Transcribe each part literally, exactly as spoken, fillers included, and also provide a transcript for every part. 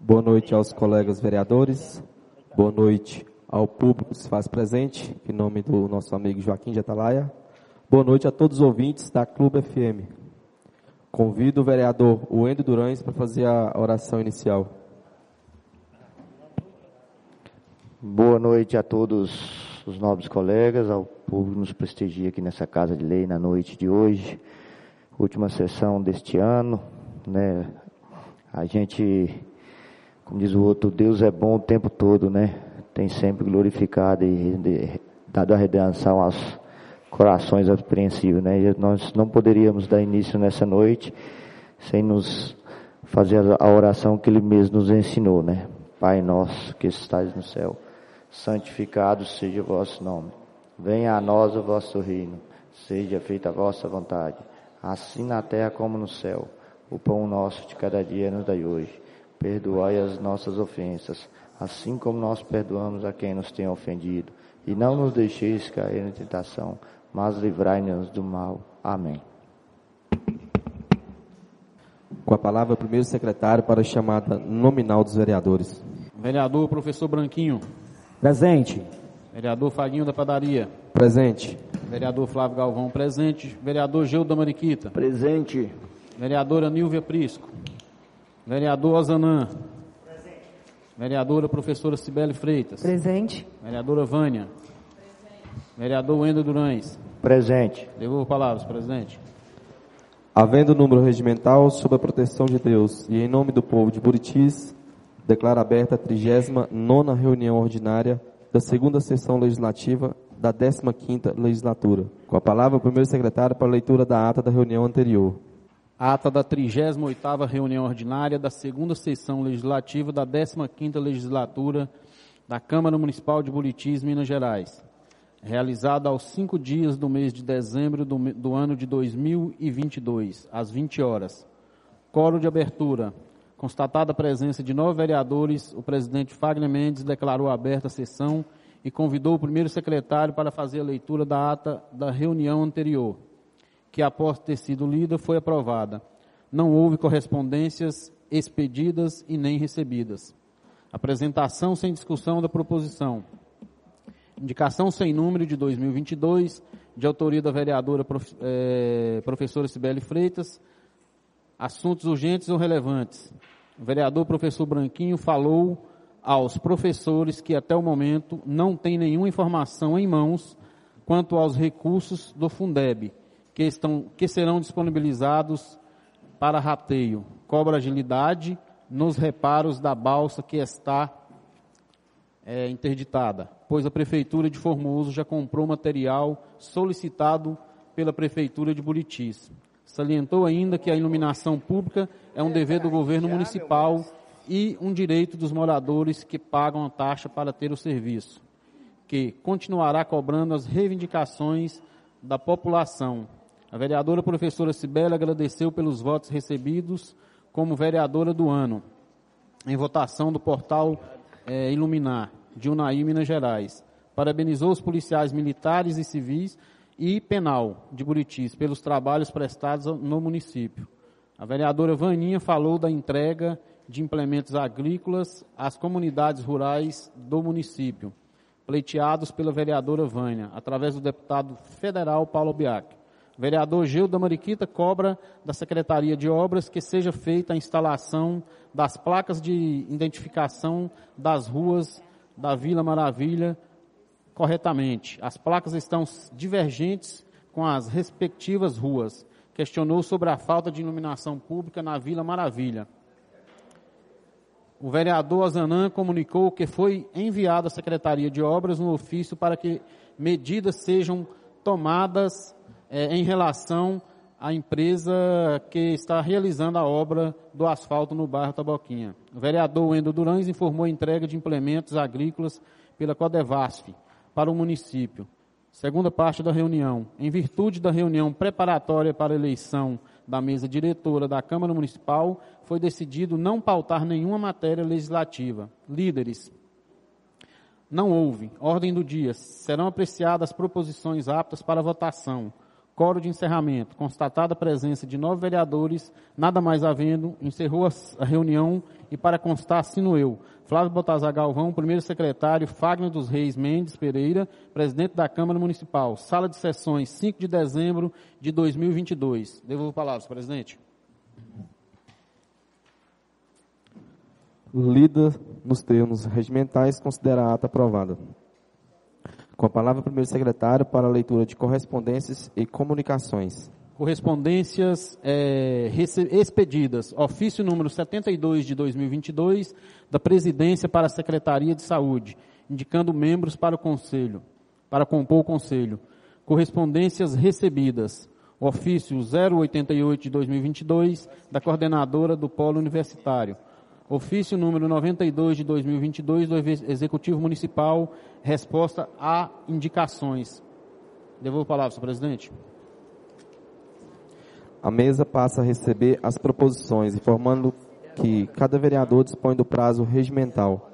Boa noite aos colegas vereadores, boa noite ao público que se faz presente, em nome do nosso amigo Joaquim de Atalaia. Boa noite a todos os ouvintes da Clube F M. Convido o vereador Wendel Durães para fazer a oração inicial. Boa noite a todos os nobres colegas, ao público que nos prestigia aqui nessa Casa de Lei na noite de hoje, última sessão deste ano, né? A gente, como diz o outro, Deus é bom o tempo todo, né? Tem sempre glorificado e de, dado a redenção aos corações apreensivos, né? E nós não poderíamos dar início nessa noite sem nos fazer a oração que Ele mesmo nos ensinou, né? Pai nosso que estás no céu, santificado seja o vosso nome. Venha a nós o vosso reino. Seja feita a vossa vontade, assim na terra como no céu. O pão nosso de cada dia nos dai hoje. Perdoai as nossas ofensas, assim como nós perdoamos a quem nos tem ofendido. E não nos deixeis cair na tentação, mas livrai-nos do mal. Amém. Com a palavra, o primeiro secretário para a chamada nominal dos vereadores. Vereador Professor Branquinho. Presente. Vereador Faguinho da Padaria. Presente. Vereador Flávio Galvão, presente. Vereador Gildo da Mariquita. Presente. Vereadora Nilvia Prisco. Vereador Ozanã. Presente. Vereadora Professora Cibele Freitas. Presente. Vereadora Vânia. Presente. Vereador Wendel Durães. Presente. Devolvo palavras, presidente. Havendo número regimental, sob a proteção de Deus e em nome do povo de Buritis, declaro aberta a trigésima nona reunião ordinária da segunda sessão legislativa da décima quinta legislatura. Com a palavra, o primeiro secretário para a leitura da ata da reunião anterior. Ata da trigésima oitava reunião ordinária da segunda sessão legislativa da décima quinta legislatura da Câmara Municipal de Buritis, Minas Gerais. Realizada aos cinco dias do mês de dezembro do, do ano de dois mil e vinte e dois, às vinte horas. Quórum de abertura. Constatada a presença de nove vereadores, o presidente Fagner Mendes declarou aberta a sessão e convidou o primeiro secretário para fazer a leitura da ata da reunião anterior, que após ter sido lida foi aprovada. Não houve correspondências expedidas e nem recebidas. Apresentação sem discussão da proposição. Indicação sem número de dois mil e vinte e dois, de autoria da vereadora prof, eh, professora Cibele Freitas. Assuntos urgentes ou relevantes. O vereador professor Branquinho falou aos professores que até o momento não tem nenhuma informação em mãos quanto aos recursos do Fundeb, que, estão, que serão disponibilizados para rateio, cobra agilidade nos reparos da balsa que está é, interditada, pois a Prefeitura de Formoso já comprou material solicitado pela Prefeitura de Buritis. Salientou ainda que a iluminação pública é um dever do governo municipal e um direito dos moradores que pagam a taxa para ter o serviço, que continuará cobrando as reivindicações da população. A vereadora professora Cibele agradeceu pelos votos recebidos como vereadora do ano, em votação do portal é, Iluminar, de Unai, Minas Gerais. Parabenizou os policiais militares e civis e penal de Buritis pelos trabalhos prestados no município. A vereadora Vaninha falou da entrega de implementos agrícolas às comunidades rurais do município, pleiteados pela vereadora Vânia, através do deputado federal Paulo Biak. O vereador Gildo da Mariquita cobra da Secretaria de Obras que seja feita a instalação das placas de identificação das ruas da Vila Maravilha corretamente. As placas estão divergentes com as respectivas ruas. Questionou sobre a falta de iluminação pública na Vila Maravilha. O vereador Ozanã comunicou que foi enviado à Secretaria de Obras um ofício para que medidas sejam tomadas eh, em relação à empresa que está realizando a obra do asfalto no bairro Taboquinha. O vereador Wendel Durães informou a entrega de implementos agrícolas pela Codevasf para o município. Segunda parte da reunião. Em virtude da reunião preparatória para a eleição da mesa diretora da Câmara Municipal, foi decidido não pautar nenhuma matéria legislativa. Líderes. Não houve. Ordem do dia. Serão apreciadas proposições aptas para votação. Coro de encerramento. Constatada a presença de nove vereadores, nada mais havendo, encerrou a reunião e, para constar, assino eu, Flávio Baltazar Galvão, primeiro secretário, Fagner dos Reis Mendes Pereira, presidente da Câmara Municipal. Sala de sessões, cinco de dezembro de dois mil e vinte e dois. Devolvo a palavra, senhor presidente. Lida nos termos regimentais, considera a ata aprovada. Com a palavra, o primeiro secretário para a leitura de correspondências e comunicações. Correspondências é, expedidas. Ofício número setenta e dois de dois mil e vinte e dois, da Presidência para a Secretaria de Saúde, indicando membros para o Conselho, para compor o Conselho. Correspondências recebidas. Ofício zero oitenta e oito de dois mil e vinte e dois, da Coordenadora do Polo Universitário. Ofício número noventa e dois de dois mil e vinte e dois, do Executivo Municipal, resposta a indicações. Devolvo a palavra, senhor presidente. A mesa passa a receber as proposições, informando que cada vereador dispõe do prazo regimental.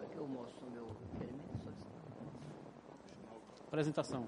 Apresentação.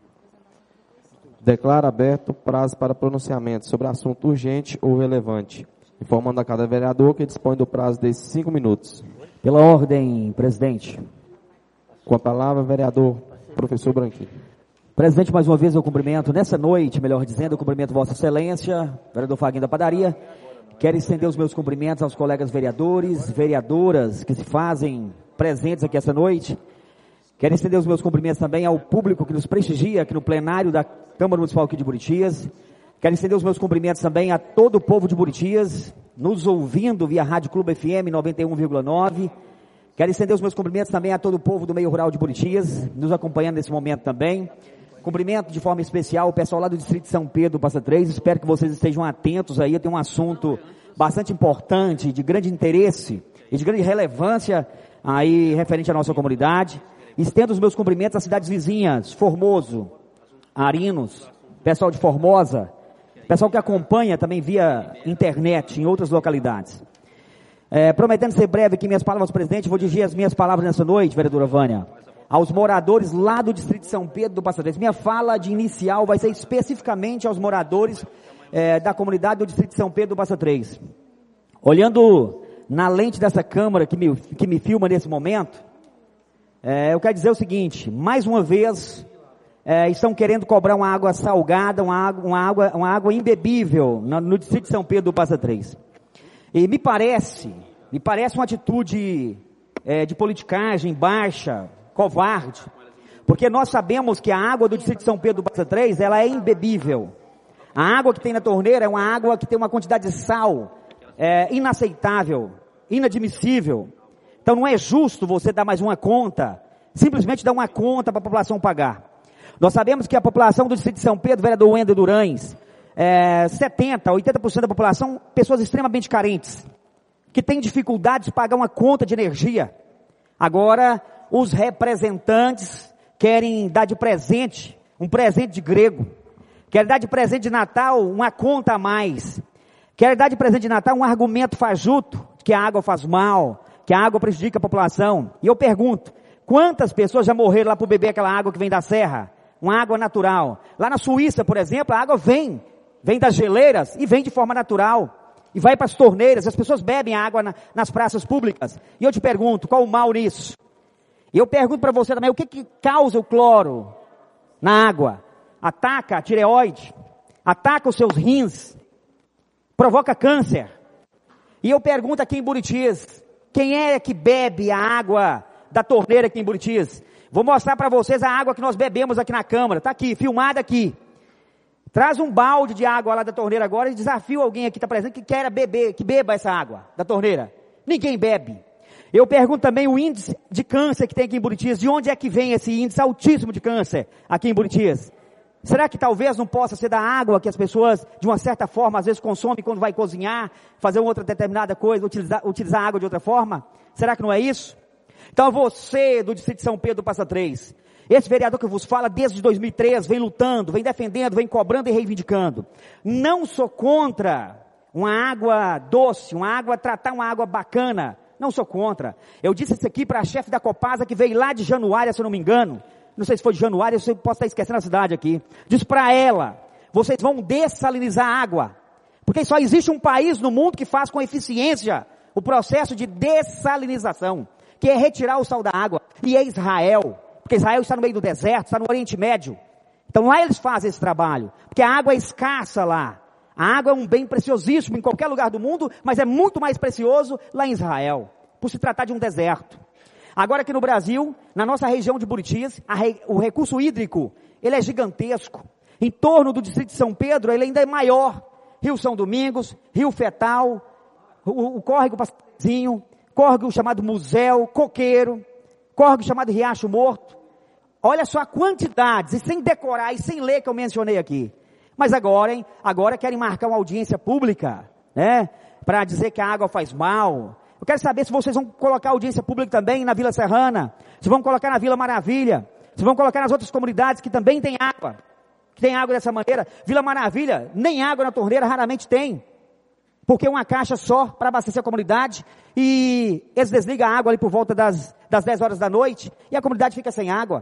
Declara aberto o prazo para pronunciamento sobre assunto urgente ou relevante, informando a cada vereador que dispõe do prazo de cinco minutos. Pela ordem, presidente. Com a palavra, vereador professor Branquinho. Presidente, mais uma vez eu cumprimento, nessa noite, melhor dizendo, eu cumprimento Vossa Excelência, vereador Fagner da Padaria. Quero estender os meus cumprimentos aos colegas vereadores, vereadoras que se fazem presentes aqui essa noite. Quero estender os meus cumprimentos também ao público que nos prestigia aqui no plenário da Câmara Municipal aqui de Buritias. Quero estender os meus cumprimentos também a todo o povo de Buritias, nos ouvindo via Rádio Clube F M noventa e um vírgula nove. Quero estender os meus cumprimentos também a todo o povo do meio rural de Buritias, nos acompanhando nesse momento também. Cumprimento de forma especial o pessoal lá do Distrito de São Pedro, Passa Três. Espero que vocês estejam atentos aí. Tem um assunto bastante importante, de grande interesse e de grande relevância aí referente à nossa comunidade. Estendo os meus cumprimentos às cidades vizinhas, Formoso, Arinos, pessoal de Formosa, pessoal que acompanha também via internet em outras localidades. É, prometendo ser breve aqui minhas palavras, presidente, vou dirigir as minhas palavras nessa noite, vereadora Vânia, aos moradores lá do Distrito de São Pedro do Passa Três. Minha fala de inicial vai ser especificamente aos moradores é, da comunidade do Distrito de São Pedro do Passa Três. Olhando na lente dessa câmera que me, que me filma nesse momento, é, eu quero dizer o seguinte: mais uma vez é, estão querendo cobrar uma água salgada, uma água, uma água, uma água imbebível no, no Distrito de São Pedro do Passa Três. E me parece, me parece uma atitude é, de politicagem baixa, covarde, porque nós sabemos que a água do Distrito de São Pedro do Passa Três, ela é imbebível. A água que tem na torneira é uma água que tem uma quantidade de sal é, inaceitável, inadmissível. Então não é justo você dar mais uma conta, simplesmente dar uma conta para a população pagar. Nós sabemos que a população do Distrito de São Pedro, vereador Wender Durães, é, setenta, oitenta por cento da população, pessoas extremamente carentes, que têm dificuldade de pagar uma conta de energia. Agora, os representantes querem dar de presente, um presente de grego, querem dar de presente de Natal uma conta a mais, querem dar de presente de Natal um argumento fajuto, que a água faz mal, que a água prejudica a população. E eu pergunto, quantas pessoas já morreram lá por beber aquela água que vem da serra? Uma água natural. Lá na Suíça, por exemplo, a água vem, vem das geleiras e vem de forma natural. E vai para as torneiras, as pessoas bebem a água na, nas praças públicas. E eu te pergunto, qual o mal nisso? E eu pergunto para você também, o que que causa o cloro na água? Ataca a tireoide, ataca os seus rins, provoca câncer. E eu pergunto aqui em Buritias, quem é que bebe a água da torneira aqui em Buritias? Vou mostrar para vocês a água que nós bebemos aqui na Câmara. Está aqui, filmada aqui. Traz um balde de água lá da torneira agora e desafio alguém aqui que está presente que queira beber, que beba essa água da torneira. Ninguém bebe. Eu pergunto também o índice de câncer que tem aqui em Buritias. De onde é que vem esse índice altíssimo de câncer aqui em Buritias? Será que talvez não possa ser da água que as pessoas, de uma certa forma, às vezes consomem quando vai cozinhar, fazer outra determinada coisa, utilizar, utilizar a água de outra forma? Será que não é isso? Então você, do Distrito de São Pedro do Passa Três, esse vereador que vos fala desde dois mil e três, vem lutando, vem defendendo, vem cobrando e reivindicando. Não sou contra uma água doce, uma água, tratar uma água bacana. Não sou contra. Eu disse isso aqui para a chefe da Copasa, que veio lá de Januária, se eu não me engano. Não sei se foi de Januária, eu posso estar esquecendo a cidade aqui. Disse para ela, vocês vão dessalinizar a água. Porque só existe um país no mundo que faz com eficiência o processo de dessalinização, que é retirar o sal da água, e é Israel. Porque Israel está no meio do deserto, está no Oriente Médio. Então lá eles fazem esse trabalho, porque a água é escassa lá. A água é um bem preciosíssimo em qualquer lugar do mundo, mas é muito mais precioso lá em Israel, por se tratar de um deserto. Agora aqui no Brasil, na nossa região de Buritis, a re, o recurso hídrico, ele é gigantesco. Em torno do distrito de São Pedro, ele ainda é maior. Rio São Domingos, Rio Fetal, o, o córrego Passarinho, córrego chamado Museu, Coqueiro, córrego chamado Riacho Morto. Olha só a quantidade, e sem decorar e sem ler que eu mencionei aqui. Mas agora, hein, agora querem marcar uma audiência pública, né, para dizer que a água faz mal. Eu quero saber se vocês vão colocar audiência pública também na Vila Serrana, se vão colocar na Vila Maravilha, se vão colocar nas outras comunidades que também tem água, que tem água dessa maneira. Vila Maravilha, nem água na torneira raramente tem, porque uma caixa só para abastecer a comunidade, e eles desligam a água ali por volta das, das dez horas da noite, e a comunidade fica sem água.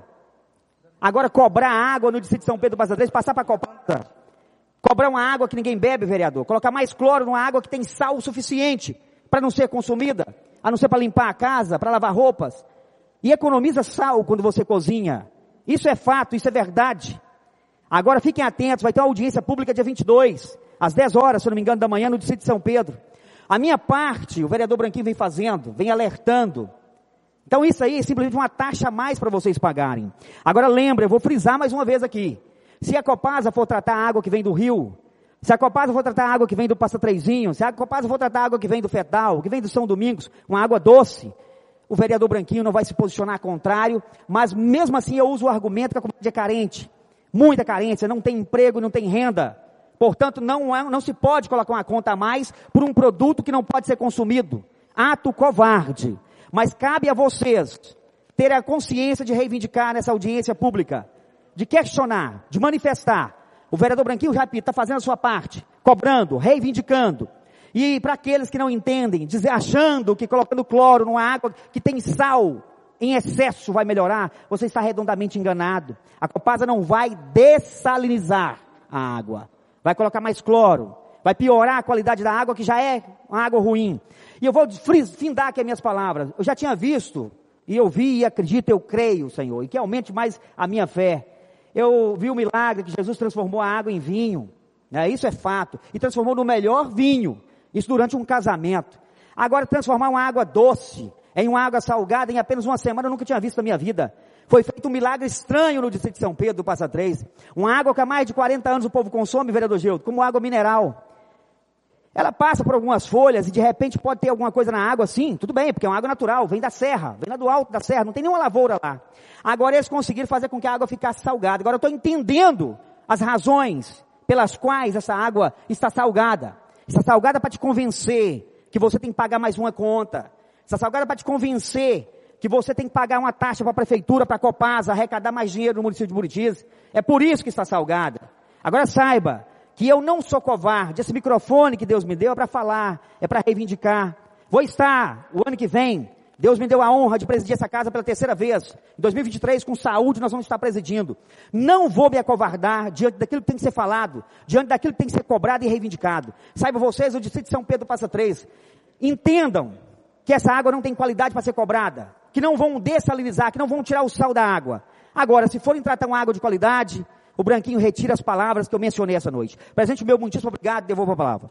Agora cobrar água no distrito de São Pedro do Passa Três, passar para a Copasa, cobrar uma água que ninguém bebe, vereador, colocar mais cloro numa água que tem sal o suficiente para não ser consumida, a não ser para limpar a casa, para lavar roupas, e economiza sal quando você cozinha. Isso é fato, isso é verdade. Agora fiquem atentos, vai ter uma audiência pública dia vinte e dois, às dez horas, se eu não me engano, da manhã, no distrito de São Pedro. A minha parte, o vereador Branquinho vem fazendo, vem alertando. Então isso aí é simplesmente uma taxa a mais para vocês pagarem. Agora lembra, eu vou frisar mais uma vez aqui. Se a Copasa for tratar a água que vem do rio, se a Copasa for tratar a água que vem do Passa Trezinho, se a Copasa for tratar a água que vem do Fetal, que vem do São Domingos, uma água doce, o vereador Branquinho não vai se posicionar contrário, mas mesmo assim eu uso o argumento que a comunidade é carente. Muita carência, não tem emprego, não tem renda. Portanto, não, é, não se pode colocar uma conta a mais por um produto que não pode ser consumido. Ato covarde. Mas cabe a vocês ter a consciência de reivindicar nessa audiência pública, de questionar, de manifestar. O vereador Branquinho, repito, está fazendo a sua parte, cobrando, reivindicando. E para aqueles que não entendem, dizer, achando que colocando cloro numa água que tem sal em excesso vai melhorar, você está redondamente enganado. A Copasa não vai dessalinizar a água, vai colocar mais cloro, vai piorar a qualidade da água que já é uma água ruim. E eu vou findar aqui as minhas palavras. Eu já tinha visto, e eu vi e acredito, eu creio, Senhor, e que aumente mais a minha fé. Eu vi o milagre que Jesus transformou a água em vinho, né? Isso é fato, e transformou no melhor vinho, isso durante um casamento. Agora transformar uma água doce em uma água salgada em apenas uma semana eu nunca tinha visto na minha vida. Foi feito um milagre estranho no distrito de São Pedro do Passa Três. Uma água que há mais de quarenta anos o povo consome, vereador Gildo, como água mineral. Ela passa por algumas folhas e de repente pode ter alguma coisa na água, sim, tudo bem, porque é uma água natural, vem da serra, vem lá do alto da serra, não tem nenhuma lavoura lá. Agora eles conseguiram fazer com que a água ficasse salgada. Agora eu estou entendendo as razões pelas quais essa água está salgada. Está salgada para te convencer que você tem que pagar mais uma conta. Está salgada para te convencer que você tem que pagar uma taxa para a prefeitura, para a Copasa, arrecadar mais dinheiro no município de Buritis. É por isso que está salgada. Agora saiba que eu não sou covarde, esse microfone que Deus me deu é para falar, é para reivindicar. Vou estar, o ano que vem, Deus me deu a honra de presidir essa casa pela terceira vez. Em dois mil e vinte e três, com saúde, nós vamos estar presidindo. Não vou me acovardar diante daquilo que tem que ser falado, diante daquilo que tem que ser cobrado e reivindicado. Saiba vocês, o distrito de São Pedro Passa Três, entendam que essa água não tem qualidade para ser cobrada, que não vão dessalinizar, que não vão tirar o sal da água. Agora, se forem tratar uma água de qualidade, o Branquinho retira as palavras que eu mencionei essa noite. Presidente, meu muitíssimo obrigado, devolvo a palavra.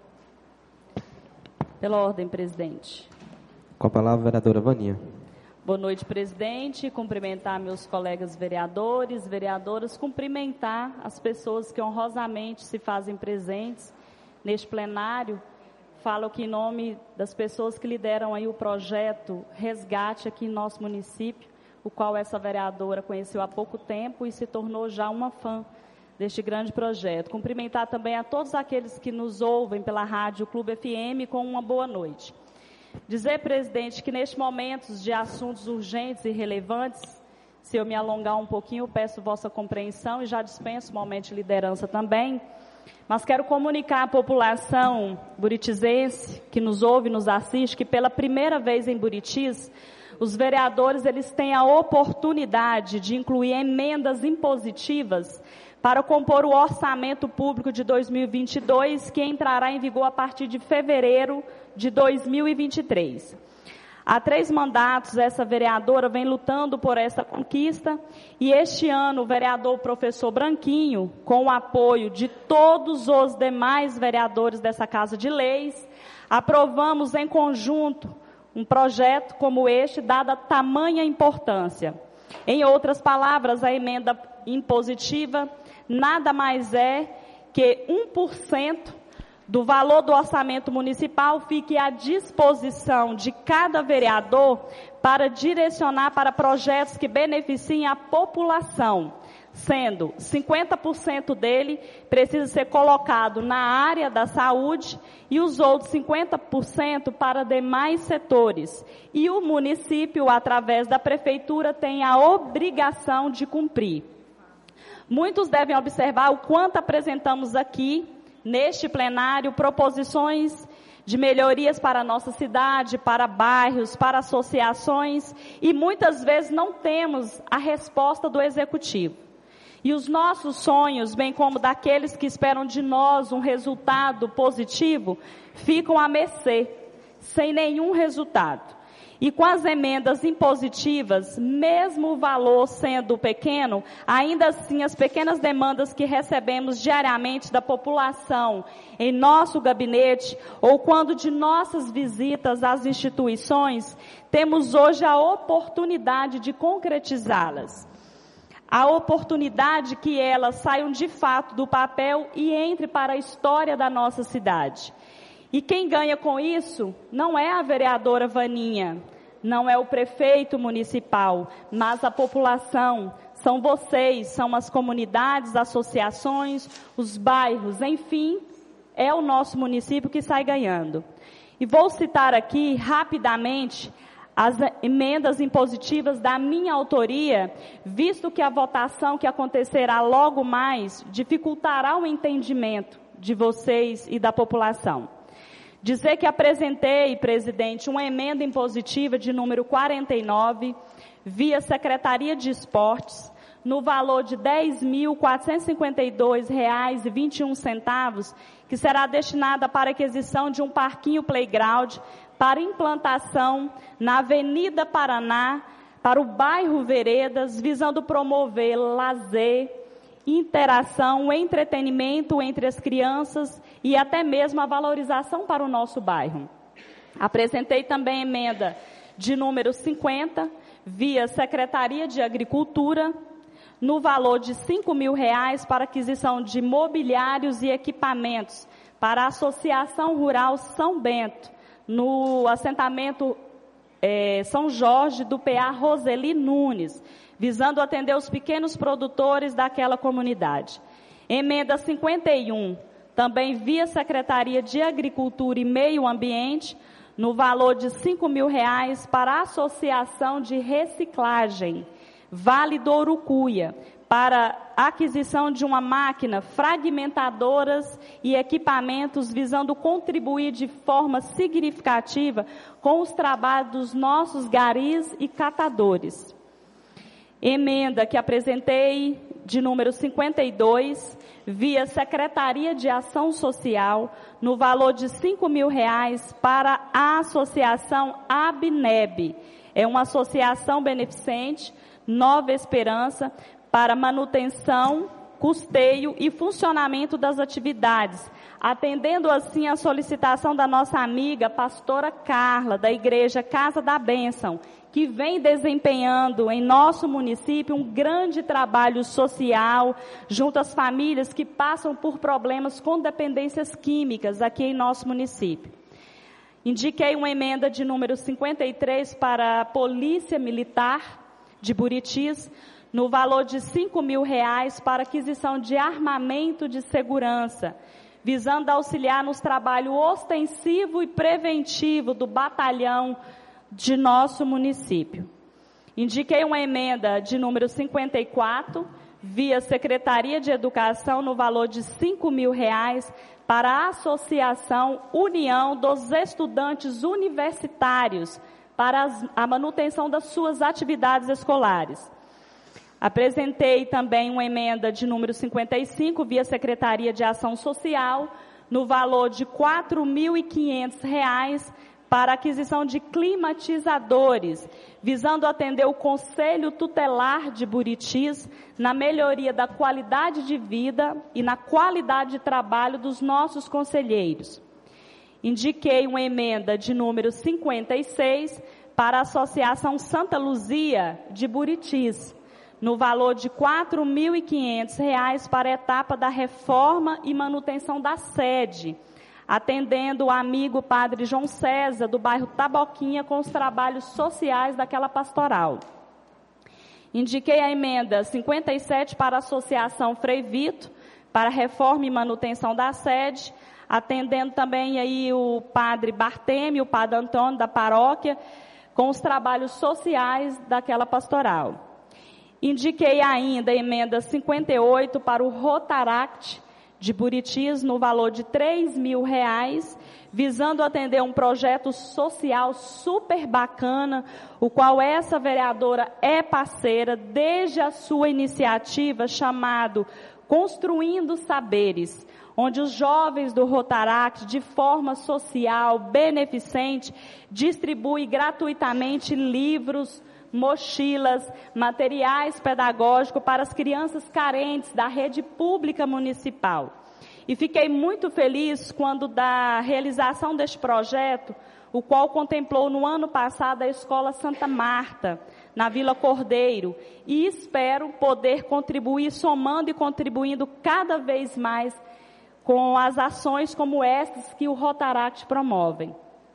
Pela ordem, presidente. Com a palavra, vereadora Vaninha. Boa noite, presidente. Cumprimentar meus colegas vereadores, vereadoras, cumprimentar as pessoas que honrosamente se fazem presentes neste plenário. Falo aqui em nome das pessoas que lideram aí o projeto Resgate aqui em nosso município, o qual essa vereadora conheceu há pouco tempo e se tornou já uma fã deste grande projeto. Cumprimentar também a todos aqueles que nos ouvem pela Rádio Clube F M com uma boa noite. Dizer, presidente, que neste momento de assuntos urgentes e relevantes, se eu me alongar um pouquinho, peço vossa compreensão e já dispenso o momento de liderança também, mas quero comunicar à população buritizense que nos ouve e nos assiste que pela primeira vez em Buritis, os vereadores eles têm a oportunidade de incluir emendas impositivas para compor o orçamento público de dois mil e vinte e dois, que entrará em vigor a partir de fevereiro de dois mil e vinte e três. Há três mandatos, essa vereadora vem lutando por essa conquista, e este ano o vereador professor Branquinho, com o apoio de todos os demais vereadores dessa Casa de Leis, aprovamos em conjunto um projeto como este, dada tamanha importância. Em outras palavras, a emenda impositiva nada mais é que um por cento do valor do orçamento municipal fique à disposição de cada vereador para direcionar para projetos que beneficiem a população, sendo cinquenta por cento dele precisa ser colocado na área da saúde e os outros cinquenta por cento para demais setores. E o município, através da prefeitura, tem a obrigação de cumprir. Muitos devem observar o quanto apresentamos aqui, neste plenário, proposições de melhorias para a nossa cidade, para bairros, para associações, e muitas vezes não temos a resposta do executivo. E os nossos sonhos, bem como daqueles que esperam de nós um resultado positivo, ficam à mercê, sem nenhum resultado. E com as emendas impositivas, mesmo o valor sendo pequeno, ainda assim as pequenas demandas que recebemos diariamente da população em nosso gabinete, ou quando de nossas visitas às instituições, temos hoje a oportunidade de concretizá-las. A oportunidade que elas saiam de fato do papel e entrem para a história da nossa cidade. E quem ganha com isso não é a vereadora Vaninha, não é o prefeito municipal, mas a população. São vocês, são as comunidades, associações, os bairros, enfim, é o nosso município que sai ganhando. E vou citar aqui rapidamente as emendas impositivas da minha autoria, visto que a votação que acontecerá logo mais dificultará o entendimento de vocês e da população. Dizer que apresentei, presidente, uma emenda impositiva de número quarenta e nove, via Secretaria de Esportes, no valor de dez mil quatrocentos e cinquenta e dois reais e vinte e um centavos, que será destinada para a aquisição de um parquinho playground para implantação na Avenida Paraná, para o bairro Veredas, visando promover lazer, interação, entretenimento entre as crianças e até mesmo a valorização para o nosso bairro. Apresentei também emenda de número cinquenta, via Secretaria de Agricultura, no valor de cinco mil reais para aquisição de mobiliários e equipamentos para a Associação Rural São Bento, no assentamento é, São Jorge do P A Roseli Nunes, visando atender os pequenos produtores daquela comunidade. Emenda cinquenta e um, também via Secretaria de Agricultura e Meio Ambiente, no valor de cinco mil reais para a Associação de Reciclagem Vale do Urucuia, para aquisição de uma máquina, fragmentadoras e equipamentos, visando contribuir de forma significativa com os trabalhos dos nossos garis e catadores. Emenda que apresentei de número cinquenta e dois, via Secretaria de Ação Social, no valor de cinco mil reais para a Associação Abneb. É uma associação beneficente, Nova Esperança, para manutenção, custeio e funcionamento das atividades, atendendo assim a solicitação da nossa amiga pastora Carla, da Igreja Casa da Bênção, que vem desempenhando em nosso município um grande trabalho social junto às famílias que passam por problemas com dependências químicas aqui em nosso município. Indiquei uma emenda de número cinquenta e três para a Polícia Militar de Buritis, no valor de cinco mil reais para aquisição de armamento de segurança, visando auxiliar nos trabalhos ostensivo e preventivo do batalhão de nosso município. Indiquei uma emenda de número cinquenta e quatro, via Secretaria de Educação, no valor de cinco mil reais, para a Associação União dos Estudantes Universitários, para as, a manutenção das suas atividades escolares. Apresentei também uma emenda de número cinquenta e cinco, via Secretaria de Ação Social, no valor de quatro mil e quinhentos reais, para aquisição de climatizadores, visando atender o Conselho Tutelar de Buritis na melhoria da qualidade de vida e na qualidade de trabalho dos nossos conselheiros. Indiquei uma emenda de número cinquenta e seis para a Associação Santa Luzia de Buritis, no valor de quatro mil e quinhentos reais para a etapa da reforma e manutenção da sede, atendendo o amigo padre João César, do bairro Taboquinha, com os trabalhos sociais daquela pastoral. Indiquei a emenda cinquenta e sete para a Associação Frei Vito, para a reforma e manutenção da sede, atendendo também aí o padre Bartêmio, o padre Antônio da paróquia, com os trabalhos sociais daquela pastoral. Indiquei ainda a emenda cinquenta e oito para o Rotaract de Buritis, no valor de três mil reais, visando atender um projeto social super bacana, o qual essa vereadora é parceira desde a sua iniciativa, chamado Construindo Saberes, onde os jovens do Rotaract, de forma social, beneficente, distribuem gratuitamente livros, mochilas, materiais pedagógicos para as crianças carentes da rede pública municipal. E fiquei muito feliz quando da realização deste projeto, o qual contemplou no ano passado a Escola Santa Marta, na Vila Cordeiro, e espero poder contribuir, somando e contribuindo cada vez mais com as ações como estas que o Rotaract promovem.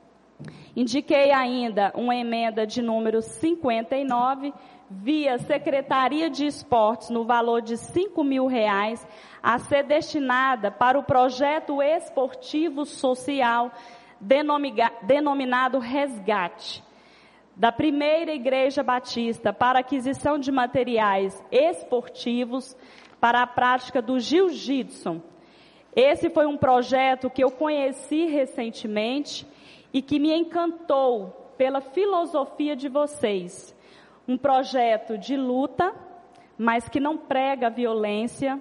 Indiquei ainda uma emenda de número cinquenta e nove, via Secretaria de Esportes, no valor de cinco mil reais, a ser destinada para o projeto esportivo social denominado Resgate, da Primeira Igreja Batista, para aquisição de materiais esportivos para a prática do jiu-jitsu. Esse foi um projeto que eu conheci recentemente e que me encantou pela filosofia de vocês. Um projeto de luta, mas que não prega violência.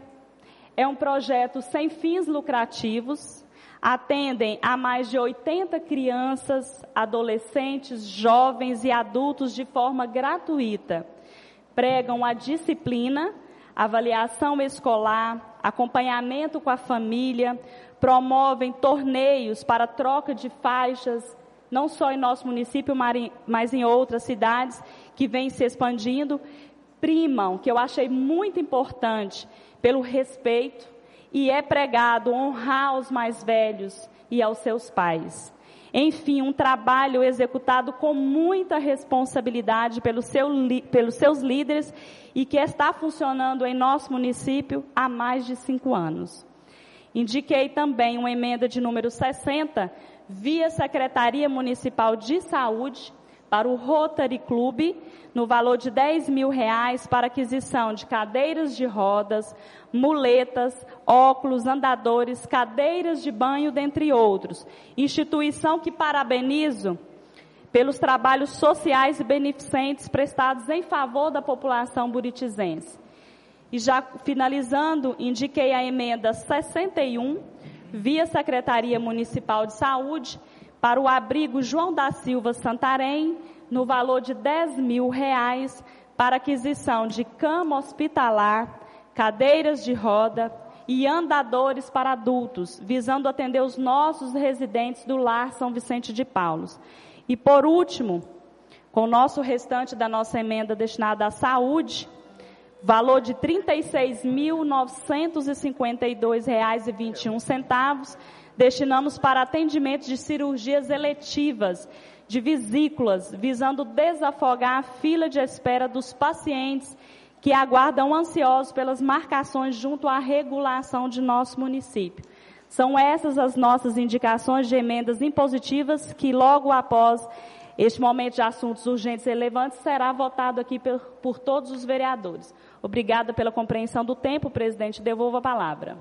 É um projeto sem fins lucrativos. Atendem a mais de oitenta crianças, adolescentes, jovens e adultos de forma gratuita. Pregam a disciplina, avaliação escolar, acompanhamento com a família, promovem torneios para troca de faixas, não só em nosso município, mas em outras cidades que vêm se expandindo. Primam, que eu achei muito importante, pelo respeito, e é pregado honrar os mais velhos e aos seus pais. Enfim, um trabalho executado com muita responsabilidade pelos, seu, pelos seus líderes e que está funcionando em nosso município há mais de cinco anos. Indiquei também uma emenda de número sessenta, via Secretaria Municipal de Saúde, para o Rotary Club, no valor de dez mil reais, para aquisição de cadeiras de rodas, muletas, óculos, andadores, cadeiras de banho, dentre outros. Instituição que parabenizo pelos trabalhos sociais e beneficentes prestados em favor da população buritizense. E já finalizando, indiquei a emenda sessenta e um, via Secretaria Municipal de Saúde, para o abrigo João da Silva Santarém, no valor de dez mil reais, para aquisição de cama hospitalar, cadeiras de roda e andadores para adultos, visando atender os nossos residentes do Lar São Vicente de Paulos. E por último, com o nosso restante da nossa emenda destinada à saúde, valor de trinta e seis mil novecentos e cinquenta e dois reais e vinte e um centavos, destinamos para atendimento de cirurgias eletivas de vesículas, visando desafogar a fila de espera dos pacientes que aguardam ansiosos pelas marcações junto à regulação de nosso município. São essas as nossas indicações de emendas impositivas que logo após este momento de assuntos urgentes e relevantes será votado aqui por, por todos os vereadores. Obrigada pela compreensão do tempo, presidente. Devolvo a palavra.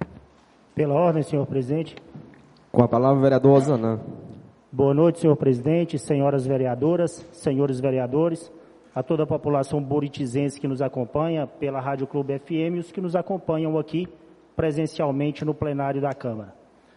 Pela ordem, senhor presidente. Com a palavra, o vereador Ozanam. Boa noite, senhor presidente, senhoras vereadoras, senhores vereadores. a toda a população buritizense que nos acompanha pela Rádio Clube F M e os que nos acompanham aqui presencialmente no plenário da Câmara.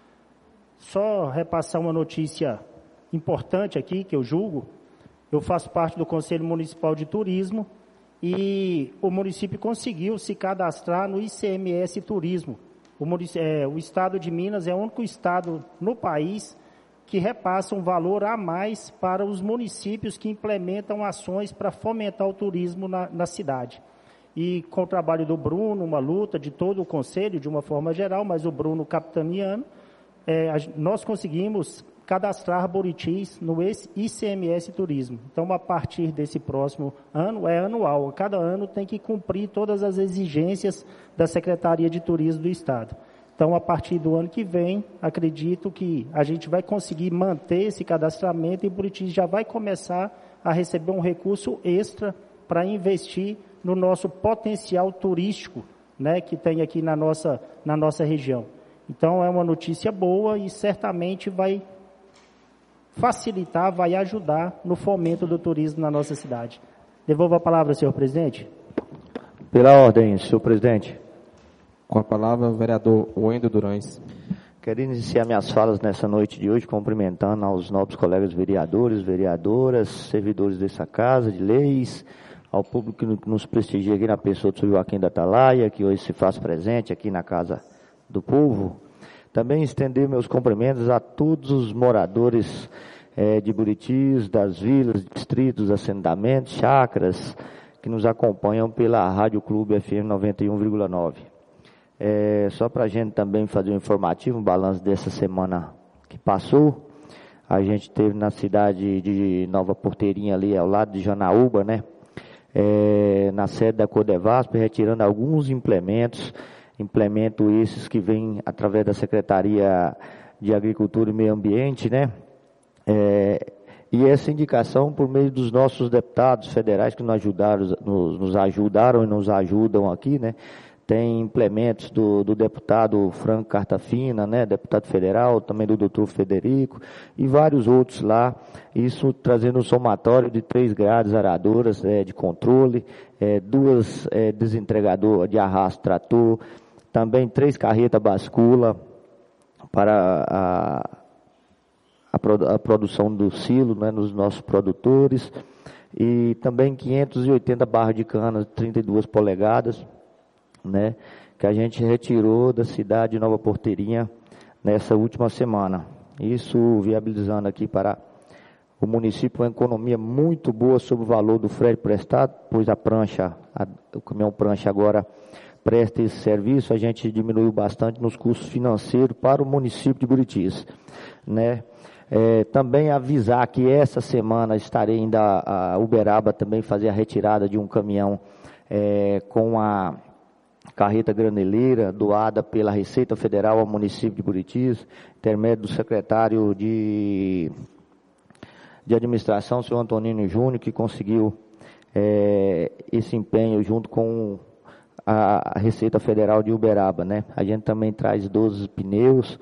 Só repassar uma notícia importante aqui, que eu julgo. Eu faço parte do Conselho Municipal de Turismo e o município conseguiu se cadastrar no I C M S Turismo. O, é, o estado de Minas é o único estado no país que repassa um valor a mais para os municípios que implementam ações para fomentar o turismo na, na cidade. E com o trabalho do Bruno, uma luta de todo o Conselho, de uma forma geral, mas o Bruno capitaneando, é, nós conseguimos cadastrar Buritis no I C M S Turismo. Então, a partir desse próximo ano, é anual. Cada ano tem que cumprir todas as exigências da Secretaria de Turismo do Estado. Então, a partir do ano que vem, acredito que a gente vai conseguir manter esse cadastramento e Buritis já vai começar a receber um recurso extra para investir no nosso potencial turístico, né, que tem aqui na nossa, na nossa região. Então, é uma notícia boa e certamente vai facilitar, vai ajudar no fomento do turismo na nossa cidade. Devolvo a palavra, senhor presidente. Pela ordem, senhor presidente. Com a palavra, o vereador Wendel Durães. Quero iniciar minhas falas nessa noite de hoje cumprimentando aos nobres colegas vereadores, vereadoras, servidores dessa casa de leis, ao público que nos prestigia aqui na pessoa do senhor Joaquim da Atalaia, que hoje se faz presente aqui na Casa do Povo. Também estender meus cumprimentos a todos os moradores eh, de Buritis, das vilas, distritos, assentamentos, chácaras, que nos acompanham pela Rádio Clube F M noventa e um vírgula nove. É, só para a gente também fazer um informativo, um balanço dessa semana que passou. A gente teve na cidade de Nova Porteirinha, ali ao lado de Janaúba, né? É, na sede da Codevasp, retirando alguns implementos, implementos esses que vêm através da Secretaria de Agricultura e Meio Ambiente, né? É, e essa indicação por meio dos nossos deputados federais que nos ajudaram, nos, nos ajudaram e nos ajudam aqui, né? Tem implementos do, do deputado Franco Cartafina, né, deputado federal, também do doutor Federico, e vários outros lá, isso trazendo um somatório de três grades aradoras é, de controle, é, duas é, desentregadoras de arrasto trator, também três carretas bascula para a, a, a produção do silo, né, nos nossos produtores, e também quinhentas e oitenta barras de cana, trinta e duas polegadas, né, que a gente retirou da cidade de Nova Porteirinha nessa última semana. Isso viabilizando aqui para o município uma economia muito boa sobre o valor do frete prestado, pois a prancha, a, o caminhão prancha agora presta esse serviço, a gente diminuiu bastante nos custos financeiros para o município de Buritis, né. É, também avisar que essa semana estarei indo a, a Uberaba também fazer a retirada de um caminhão é, com a carreta graneleira doada pela Receita Federal ao município de Buritis, intermédio do secretário de, de administração, senhor Antonino Júnior, que conseguiu é, esse empenho junto com a, a Receita Federal de Uberaba, né? A gente também traz doze pneus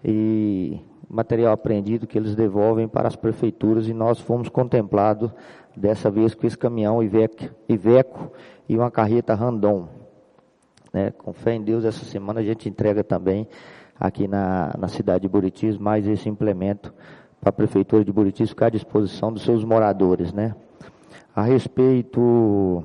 e material apreendido que eles devolvem para as prefeituras, e nós fomos contemplados dessa vez com esse caminhão Iveco, Iveco e uma carreta Randon. Né, com fé em Deus, essa semana a gente entrega também aqui na, na cidade de Buritis mais esse implemento para a Prefeitura de Buritis ficar à disposição dos seus moradores, né. A respeito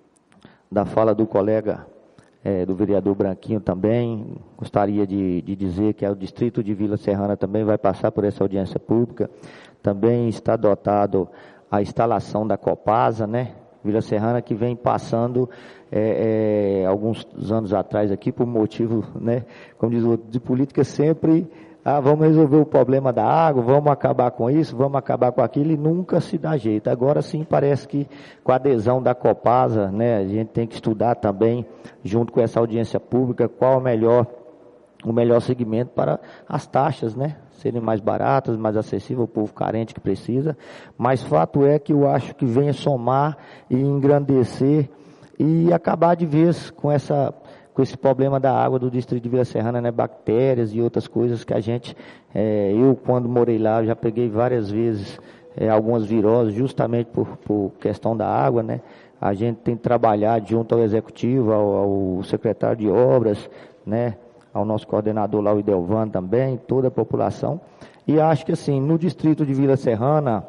da fala do colega, é, do vereador Branquinho também, gostaria de, de dizer que o distrito de Vila Serrana também vai passar por essa audiência pública, também está dotado a instalação da Copasa, né, Vila Serrana, que vem passando é, é, alguns anos atrás aqui por motivo, né, como diz o outro, de política sempre, ah, vamos resolver o problema da água, vamos acabar com isso, vamos acabar com aquilo, e nunca se dá jeito. Agora sim parece que com a adesão da Copasa, né, a gente tem que estudar também, junto com essa audiência pública, qual o melhor, o melhor segmento para as taxas, né, serem mais baratas, mais acessíveis ao povo carente que precisa, mas fato é que eu acho que venha somar e engrandecer e acabar de vez com essa, com esse problema da água do distrito de Vila Serrana, né, bactérias e outras coisas que a gente, é, eu quando morei lá, já peguei várias vezes é, algumas viroses justamente por, por questão da água, né? A gente tem trabalhado junto ao executivo, ao, ao secretário de obras, né? Ao nosso coordenador lá, o Idelvan também, toda a população. E acho que assim, no distrito de Vila Serrana,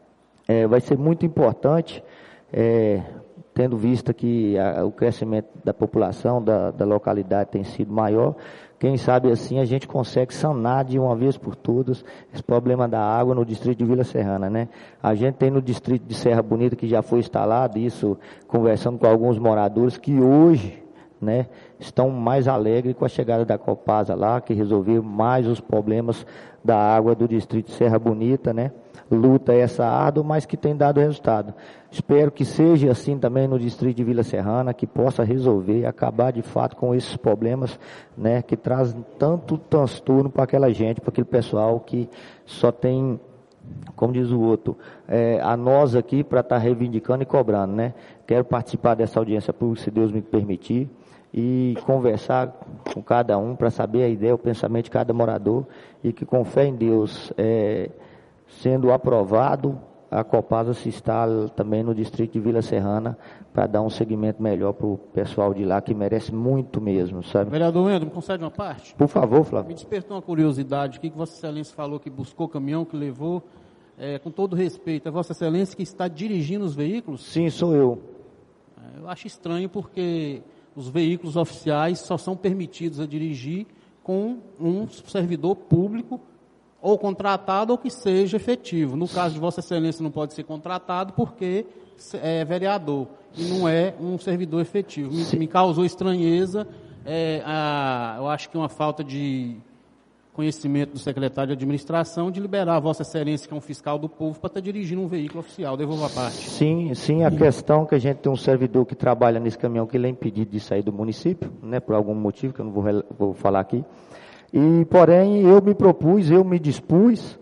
é, vai ser muito importante, é, tendo visto que a, o crescimento da população, da, da localidade tem sido maior, quem sabe assim a gente consegue sanar de uma vez por todas esse problema da água no distrito de Vila Serrana, né? A gente tem no distrito de Serra Bonita, que já foi instalado, isso conversando com alguns moradores, que hoje, né, estão mais alegres com a chegada da Copasa lá, que resolveu mais os problemas da água do distrito de Serra Bonita, né? Luta essa árdua, mas que tem dado resultado. Espero que seja assim também no distrito de Vila Serrana, que possa resolver, acabar de fato com esses problemas, né, que trazem tanto transtorno para aquela gente, para aquele pessoal que só tem, como diz o outro, é, a nós aqui para estar tá reivindicando e cobrando, né? Quero participar dessa audiência pública, se Deus me permitir, e conversar com cada um para saber a ideia, o pensamento de cada morador, e que com fé em Deus, é, sendo aprovado, a Copasa se instala também no distrito de Vila Serrana para dar um segmento melhor para o pessoal de lá, que merece muito mesmo, sabe? Vereador Wendel, me concede uma parte? Por favor, Flávio. Me despertou uma curiosidade aqui, que Vossa Excelência falou que buscou caminhão, que levou, é, com todo respeito, é Vossa Excelência que está dirigindo os veículos? Sim, sou eu. Eu acho estranho porque os veículos oficiais só são permitidos a dirigir com um servidor público ou contratado ou que seja efetivo. No caso de Vossa Excelência não pode ser contratado porque é vereador e não é um servidor efetivo. Me, me causou estranheza, é, a, eu acho que uma falta de conhecimento do secretário de administração de liberar a Vossa Excelência, que é um fiscal do povo, para estar dirigindo um veículo oficial. Devolvo a parte. Sim, sim, a questão que a gente tem um servidor que trabalha nesse caminhão que ele é impedido de sair do município, né, por algum motivo que eu não vou, vou falar aqui. E, porém, eu me propus, eu me dispus,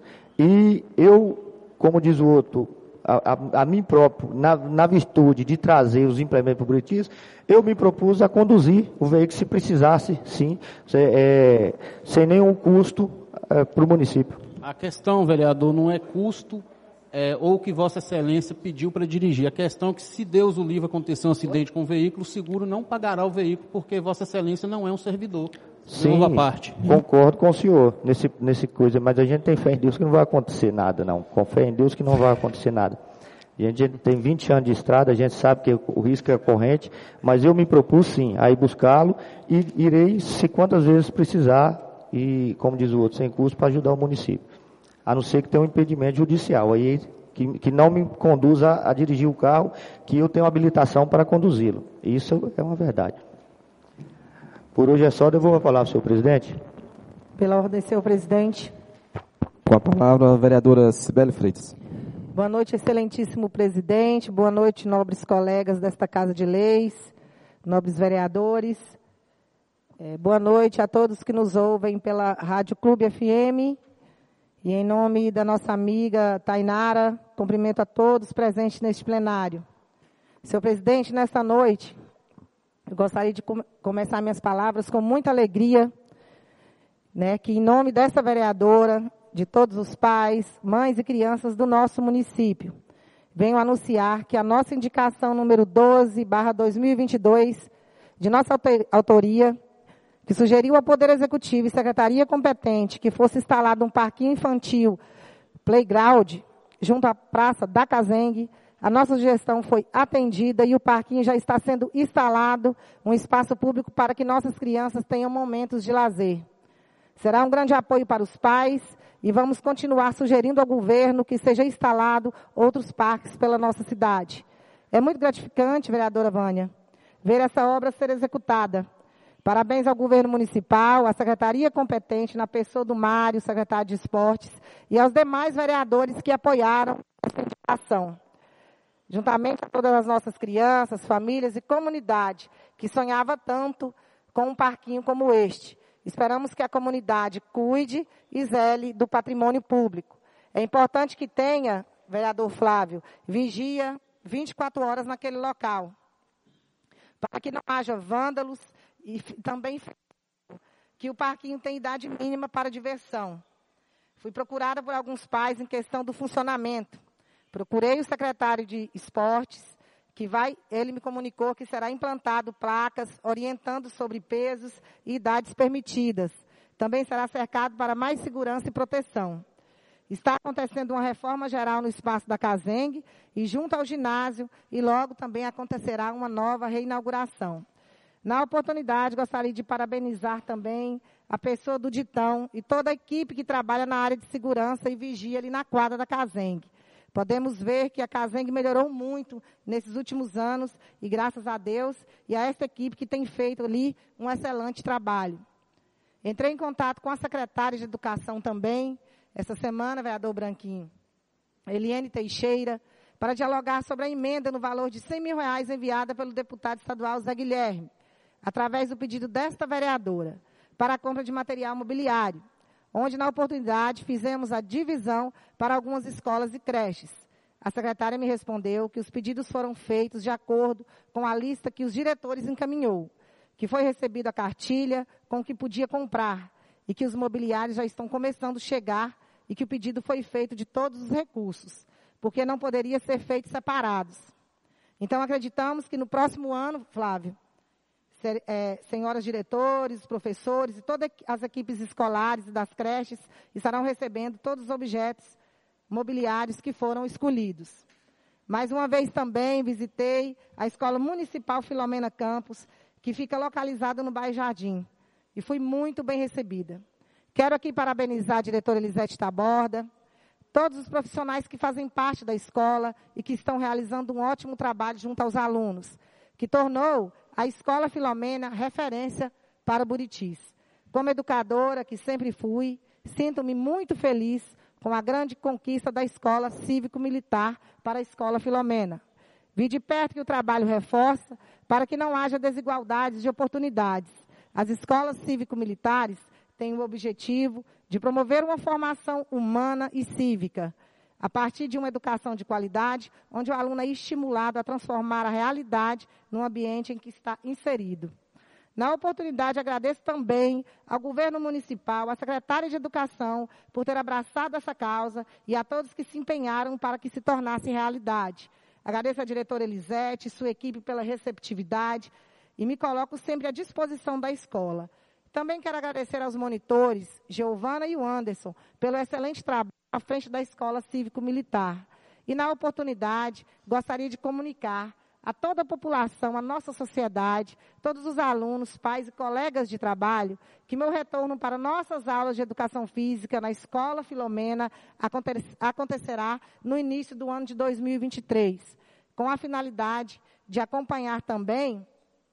e eu, como diz o outro, a, a, a mim próprio, na, na virtude de trazer os implementos para o Buritis, eu me propus a conduzir o veículo se precisasse, sim, se, é, sem nenhum custo é, para o município. A questão, vereador, não é custo é, ou que Vossa Excelência pediu para dirigir. A questão é que, se Deus o livre acontecer um acidente com o veículo, o seguro não pagará o veículo, porque Vossa Excelência não é um servidor. Sim, parte. Concordo com o senhor nesse, nesse coisa, mas a gente tem fé em Deus que não vai acontecer nada, não. Com fé em Deus que não vai acontecer nada. A gente tem vinte anos de estrada, a gente sabe que o risco é corrente, mas eu me propus sim a ir buscá-lo e irei, se quantas vezes precisar, e como diz o outro, sem custo, para ajudar o município. A não ser que tenha um impedimento judicial, aí que, que não me conduza a dirigir o carro, que eu tenho habilitação para conduzi-lo. Isso é uma verdade. Por hoje é só, devolvo a palavra ao senhor presidente. Pela ordem, senhor presidente. Com a palavra, a vereadora Cibele Freitas. Boa noite, excelentíssimo presidente. Boa noite, nobres colegas desta Casa de Leis, nobres vereadores. É, boa noite a todos que nos ouvem pela Rádio Clube F M. E em nome da nossa amiga Tainara, cumprimento a todos presentes neste plenário. Senhor presidente, nesta noite, eu gostaria de com- começar minhas palavras com muita alegria, né, que em nome dessa vereadora, de todos os pais, mães e crianças do nosso município, venho anunciar que a nossa indicação número doze barra dois mil e vinte e dois, de nossa autoria, que sugeriu ao Poder Executivo e Secretaria competente que fosse instalado um parquinho infantil, playground, junto à Praça da Cazengue, a nossa gestão foi atendida e o parquinho já está sendo instalado, um espaço público para que nossas crianças tenham momentos de lazer. Será um grande apoio para os pais e vamos continuar sugerindo ao governo que seja instalado outros parques pela nossa cidade. É muito gratificante, vereadora Vânia, ver essa obra ser executada. Parabéns ao governo municipal, à secretaria competente, na pessoa do Mário, secretário de Esportes, e aos demais vereadores que apoiaram essa indicação. Juntamente a todas as nossas crianças, famílias e comunidade que sonhava tanto com um parquinho como este. Esperamos que a comunidade cuide e zele do patrimônio público. É importante que tenha, vereador Flávio, vigia vinte e quatro horas naquele local, para que não haja vândalos e também que o parquinho tem idade mínima para diversão. Fui procurada por alguns pais em questão do funcionamento. Procurei o secretário de Esportes, que vai, ele me comunicou que será implantado placas orientando sobre pesos e idades permitidas. Também será cercado para mais segurança e proteção. Está acontecendo uma reforma geral no espaço da Cazengue e junto ao ginásio, e logo também acontecerá uma nova reinauguração. Na oportunidade, gostaria de parabenizar também a pessoa do Ditão e toda a equipe que trabalha na área de segurança e vigia ali na quadra da Cazengue. Podemos ver que a Cazengue melhorou muito nesses últimos anos e graças a Deus e a essa equipe que tem feito ali um excelente trabalho. Entrei em contato com a secretária de Educação também, essa semana, vereador Branquinho, Eliane Teixeira, para dialogar sobre a emenda no valor de cem mil reais enviada pelo deputado estadual Zé Guilherme, através do pedido desta vereadora, para a compra de material mobiliário, onde, na oportunidade, fizemos a divisão para algumas escolas e creches. A secretária me respondeu que os pedidos foram feitos de acordo com a lista que os diretores encaminhou, que foi recebida a cartilha com o que podia comprar e que os mobiliários já estão começando a chegar e que o pedido foi feito de todos os recursos, porque não poderia ser feito separados. Então, acreditamos que no próximo ano, Flávio, ser, é, senhoras diretores, professores e todas as equipes escolares e das creches estarão recebendo todos os objetos mobiliários que foram escolhidos. Mais uma vez também visitei a Escola Municipal Filomena Campos, que fica localizada no bairro Jardim, e fui muito bem recebida. Quero aqui parabenizar a diretora Elisete Taborda, todos os profissionais que fazem parte da escola e que estão realizando um ótimo trabalho junto aos alunos, que tornou a Escola Filomena referência para Buritis. Como educadora, que sempre fui, sinto-me muito feliz com a grande conquista da Escola Cívico-Militar para a Escola Filomena. Vi de perto que o trabalho reforça para que não haja desigualdades de oportunidades. As escolas cívico-militares têm o objetivo de promover uma formação humana e cívica, a partir de uma educação de qualidade, onde o aluno é estimulado a transformar a realidade no ambiente em que está inserido. Na oportunidade, agradeço também ao governo municipal, à secretária de Educação, por ter abraçado essa causa e a todos que se empenharam para que se tornasse realidade. Agradeço à diretora Elisete e sua equipe pela receptividade e me coloco sempre à disposição da escola. Também quero agradecer aos monitores, Giovana e o Anderson, pelo excelente trabalho à frente da Escola Cívico-Militar. E, na oportunidade, gostaria de comunicar a toda a população, a nossa sociedade, todos os alunos, pais e colegas de trabalho, que meu retorno para nossas aulas de Educação Física na Escola Filomena acontecerá no início do ano de dois mil e vinte e três, com a finalidade de acompanhar também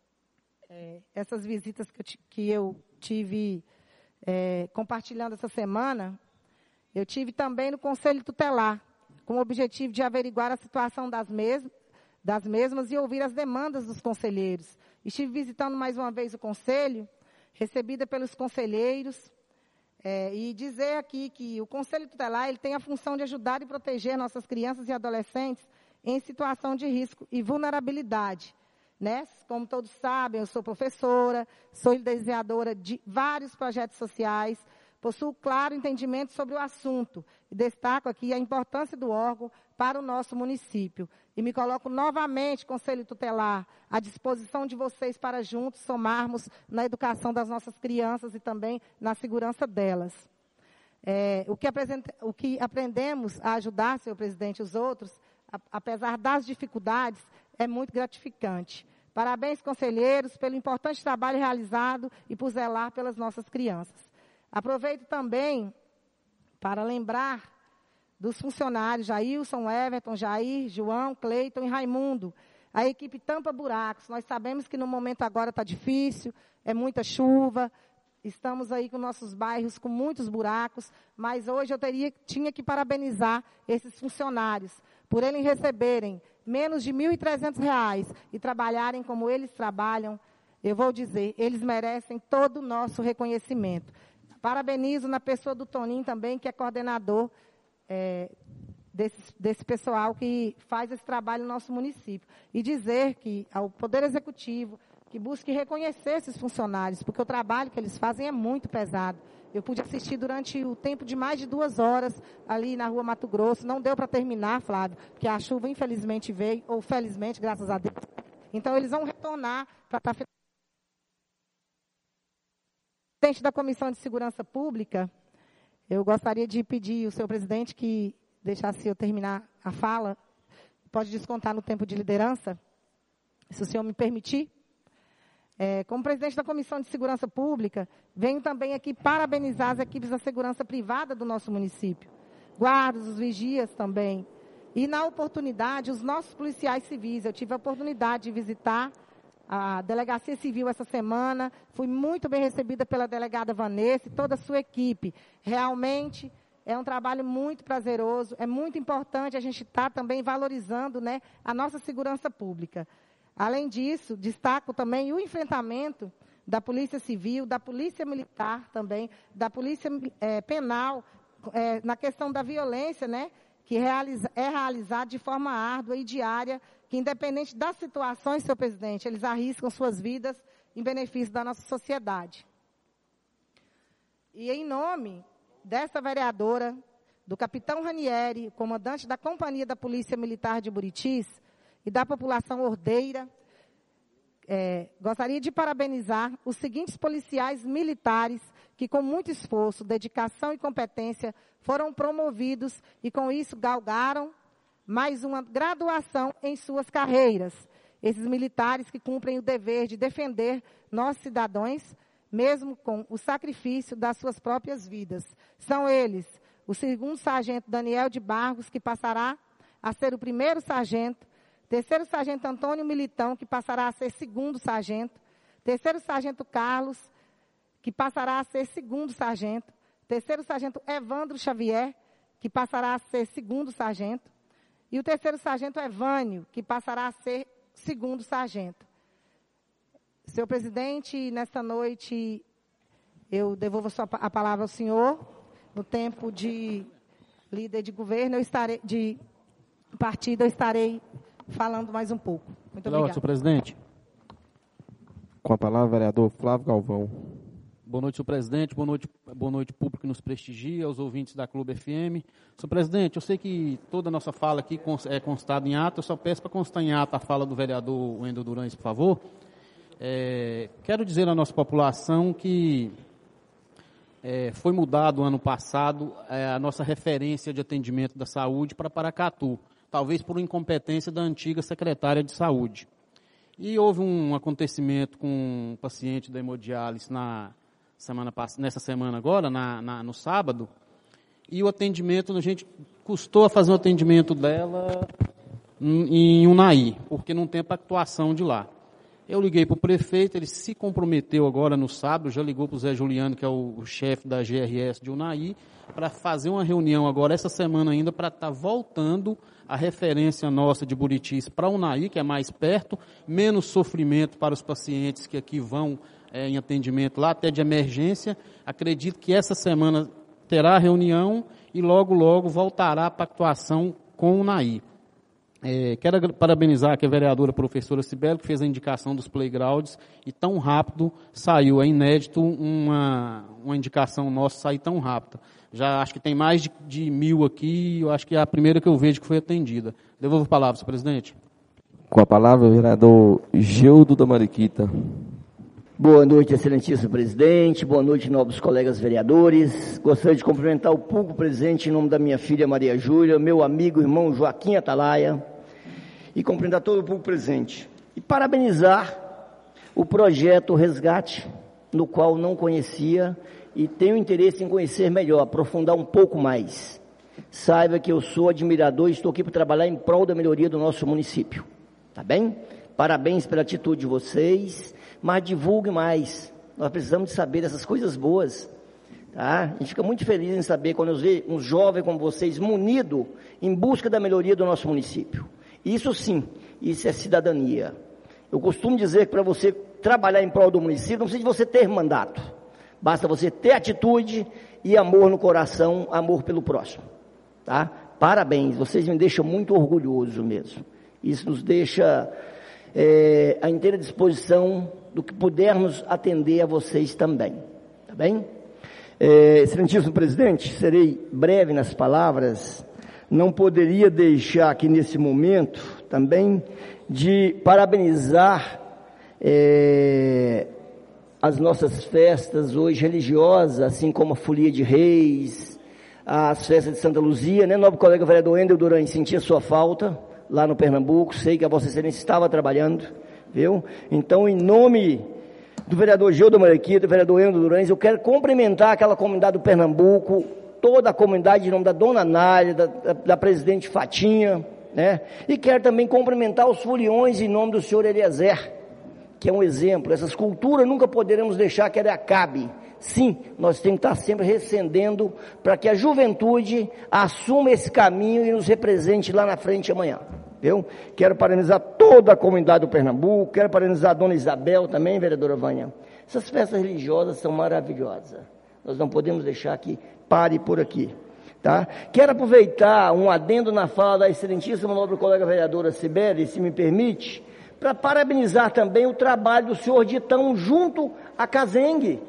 é, essas visitas que eu, que eu tive é, compartilhando essa semana. Eu tive também no Conselho Tutelar, com o objetivo de averiguar a situação das mesmas, das mesmas e ouvir as demandas dos conselheiros. Estive visitando mais uma vez o Conselho, recebida pelos conselheiros, é, e dizer aqui que o Conselho Tutelar ele tem a função de ajudar e proteger nossas crianças e adolescentes em situação de risco e vulnerabilidade. Né? Como todos sabem, eu sou professora, sou idealizadora de vários projetos sociais, possuo claro entendimento sobre o assunto e destaco aqui a importância do órgão para o nosso município. E me coloco novamente, Conselho Tutelar, à disposição de vocês para juntos somarmos na educação das nossas crianças e também na segurança delas. É, o, que o que aprendemos a ajudar, senhor presidente, os outros, a, apesar das dificuldades, é muito gratificante. Parabéns, conselheiros, pelo importante trabalho realizado e por zelar pelas nossas crianças. Aproveito também para lembrar dos funcionários Jailson, Everton, Jair, João, Cleiton e Raimundo, a equipe Tampa Buracos. Nós sabemos que no momento agora está difícil, é muita chuva, estamos aí com nossos bairros com muitos buracos, mas hoje eu teria, tinha que parabenizar esses funcionários por eles receberem menos de mil e trezentos reais e trabalharem como eles trabalham. Eu vou dizer, eles merecem todo o nosso reconhecimento. Parabenizo na pessoa do Toninho também, que é coordenador é, desse, desse pessoal que faz esse trabalho no nosso município. E dizer que ao Poder Executivo, que busque reconhecer esses funcionários, porque o trabalho que eles fazem é muito pesado. Eu pude assistir durante o tempo de mais de duas horas ali na rua Mato Grosso. Não deu para terminar, Flávio, porque a chuva infelizmente veio, ou felizmente, graças a Deus. Então eles vão retornar para estar... Presidente da Comissão de Segurança Pública, eu gostaria de pedir ao senhor presidente que deixasse eu terminar a fala. Pode descontar no tempo de liderança, se o senhor me permitir. É, como presidente da Comissão de Segurança Pública, venho também aqui parabenizar as equipes da segurança privada do nosso município, guardas, os vigias também. E, na oportunidade, os nossos policiais civis. Eu tive a oportunidade de visitar a Delegacia Civil essa semana, fui muito bem recebida pela delegada Vanessa e toda a sua equipe. Realmente é um trabalho muito prazeroso, é muito importante a gente estar também valorizando, né, a nossa segurança pública. Além disso, destaco também o enfrentamento da Polícia Civil, da Polícia Militar também, da Polícia é, Penal, é, na questão da violência, né, que realiza, é realizada de forma árdua e diária, que independente das situações, senhor presidente, eles arriscam suas vidas em benefício da nossa sociedade. E em nome dessa vereadora, do capitão Ranieri, comandante da Companhia da Polícia Militar de Buritis, e da população ordeira, é, gostaria de parabenizar os seguintes policiais militares que, com muito esforço, dedicação e competência, foram promovidos e, com isso, galgaram mais uma graduação em suas carreiras. Esses militares que cumprem o dever de defender nossos cidadãos, mesmo com o sacrifício das suas próprias vidas. São eles, o segundo sargento Daniel de Barros, que passará a ser o primeiro sargento, terceiro sargento Antônio Militão, que passará a ser segundo sargento, terceiro sargento Carlos, que passará a ser segundo sargento, terceiro sargento Evandro Xavier, que passará a ser segundo sargento, e o terceiro sargento Evânio, que passará a ser segundo sargento. Senhor presidente, nesta noite eu devolvo a palavra ao senhor. No tempo de líder de governo, eu estarei, de partido, eu estarei falando mais um pouco. Muito obrigada. Senhor presidente. Com a palavra, vereador Flávio Galvão. Boa noite, senhor presidente. Boa noite, boa noite, público que nos prestigia, aos ouvintes da Clube F M. Senhor presidente, eu sei que toda a nossa fala aqui é constada em ato, eu só peço para constar em ato a fala do vereador Wendel Durães, por favor. É, quero dizer à nossa população que é, foi mudado ano passado é, a nossa referência de atendimento da saúde para Paracatu, talvez por incompetência da antiga secretária de saúde. E houve um acontecimento com um paciente da hemodiálise na semana, nessa semana agora, na, na, no sábado, e o atendimento, a gente custou a fazer o atendimento dela em Unai, porque não tem pactuação de lá. Eu liguei para o prefeito, ele se comprometeu agora no sábado, já ligou para o Zé Juliano, que é o, o chefe da G R S de Unai, para fazer uma reunião agora, essa semana ainda, para estar tá voltando a referência nossa de Buritis para Unai, que é mais perto, menos sofrimento para os pacientes que aqui vão é, em atendimento lá, até de emergência. Acredito que essa semana terá a reunião e logo, logo voltará a pactuação com Unai. É, quero parabenizar aqui a vereadora professora Cibele, que fez a indicação dos playgrounds, e tão rápido saiu, é inédito uma, uma indicação nossa sair tão rápida. Já acho que tem mais de, de mil aqui, eu acho que é a primeira que eu vejo que foi atendida. Devolvo a palavra, senhor presidente. Com a palavra, o vereador Geudo da Mariquita. Boa noite, excelentíssimo presidente, boa noite, nobres colegas vereadores. Gostaria de cumprimentar o público presente em nome da minha filha Maria Júlia, meu amigo irmão Joaquim Atalaia, e cumprimentar todo o público presente. E parabenizar o projeto Resgate, no qual não conhecia e tenho interesse em conhecer melhor, aprofundar um pouco mais. Saiba que eu sou admirador e estou aqui para trabalhar em prol da melhoria do nosso município. Tá bem? Parabéns pela atitude de vocês. Mas divulgue mais, nós precisamos de saber dessas coisas boas, tá? A gente fica muito feliz em saber quando eu vejo um jovem como vocês munido em busca da melhoria do nosso município. Isso sim, isso é cidadania. Eu costumo dizer que para você trabalhar em prol do município, não precisa de você ter mandato, basta você ter atitude e amor no coração, amor pelo próximo, tá? Parabéns, vocês me deixam muito orgulhoso mesmo, isso nos deixa é, à inteira disposição do que pudermos atender a vocês também, tá bem? É, excelentíssimo presidente, serei breve nas palavras. Não poderia deixar aqui nesse momento também de parabenizar é, as nossas festas hoje religiosas, assim como a Folia de Reis, as festas de Santa Luzia, né? Nobre colega vereador Ender Durães, senti a sua falta lá no Pernambuco, sei que a Vossa Excelência estava trabalhando, viu? Então, em nome do vereador Gildo Mariquita, do vereador Ender Durães, eu quero cumprimentar aquela comunidade do Pernambuco, toda a comunidade em nome da dona Nália, da, da, da presidente Fatinha, né? E quero também cumprimentar os foliões em nome do senhor Eliezer, que é um exemplo. Essas culturas nunca poderemos deixar que ela acabe. Sim, nós temos que estar sempre recendendo para que a juventude assuma esse caminho e nos represente lá na frente amanhã. Viu? Quero parabenizar toda a comunidade do Pernambuco, quero parabenizar a dona Isabel também, vereadora Vânia. Essas festas religiosas são maravilhosas. Nós não podemos deixar que pare por aqui. Tá? Quero aproveitar um adendo na fala da excelentíssima nobre colega vereadora Cibele, se me permite, para parabenizar também o trabalho do senhor Ditão junto à Cazengue.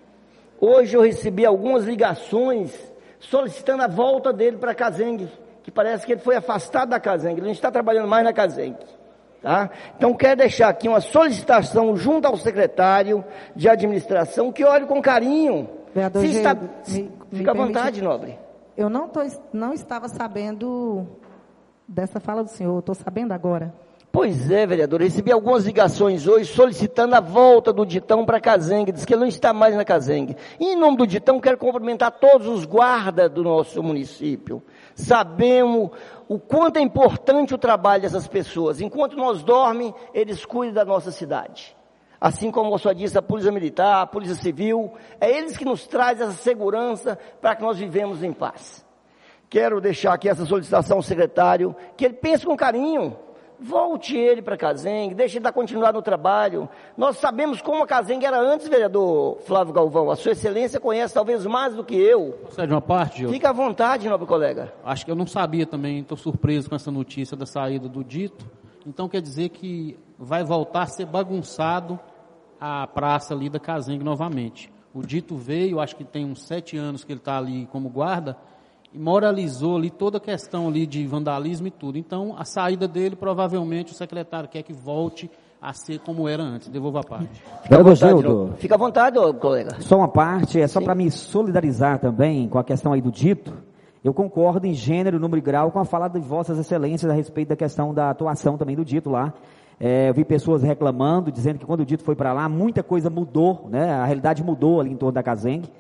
Hoje eu recebi algumas ligações solicitando a volta dele para a Cazengue, que parece que ele foi afastado da Cazengue, ele não está trabalhando mais na Cazengue. Tá? Então quero deixar aqui uma solicitação junto ao secretário de administração, que olhe com carinho. Vereador Se está... me, Fica me à vontade, nobre. Eu não, tô, não estava sabendo dessa fala do senhor, estou sabendo agora. Pois é, vereador, recebi algumas ligações hoje solicitando a volta do Ditão para a Cazengue, diz que ele não está mais na Cazengue. E em nome do Ditão, quero cumprimentar todos os guardas do nosso município. Sabemos o quanto é importante o trabalho dessas pessoas. Enquanto nós dormimos, eles cuidam da nossa cidade. Assim como eu só disse, a Polícia Militar, a Polícia Civil, é eles que nos trazem essa segurança para que nós vivemos em paz. Quero deixar aqui essa solicitação ao secretário, que ele pense com carinho. Volte ele para a Cazengue, deixe ele dar continuidade no trabalho. Nós sabemos como a Cazengue era antes, vereador Flávio Galvão. A sua excelência conhece talvez mais do que eu. Você é de uma parte, Gil? Fica à vontade, nobre colega. Acho que eu não sabia também, estou surpreso com essa notícia da saída do Dito. Então quer dizer que vai voltar a ser bagunçado a praça ali da Cazengue novamente. O Dito veio, acho que tem uns sete anos que ele está ali como guarda, e moralizou ali toda a questão ali de vandalismo e tudo. Então, a saída dele, provavelmente, o secretário quer que volte a ser como era antes. Devolva a parte. Fica à vontade, Gildo. Fica à vontade, ô, colega. Só uma parte, é só para me solidarizar também com a questão aí do Dito. Eu concordo em gênero, número e grau com a fala de vossas excelências a respeito da questão da atuação também do Dito lá. É, eu vi pessoas reclamando, dizendo que quando o Dito foi para lá, muita coisa mudou, né? A realidade mudou ali em torno da Cazengue.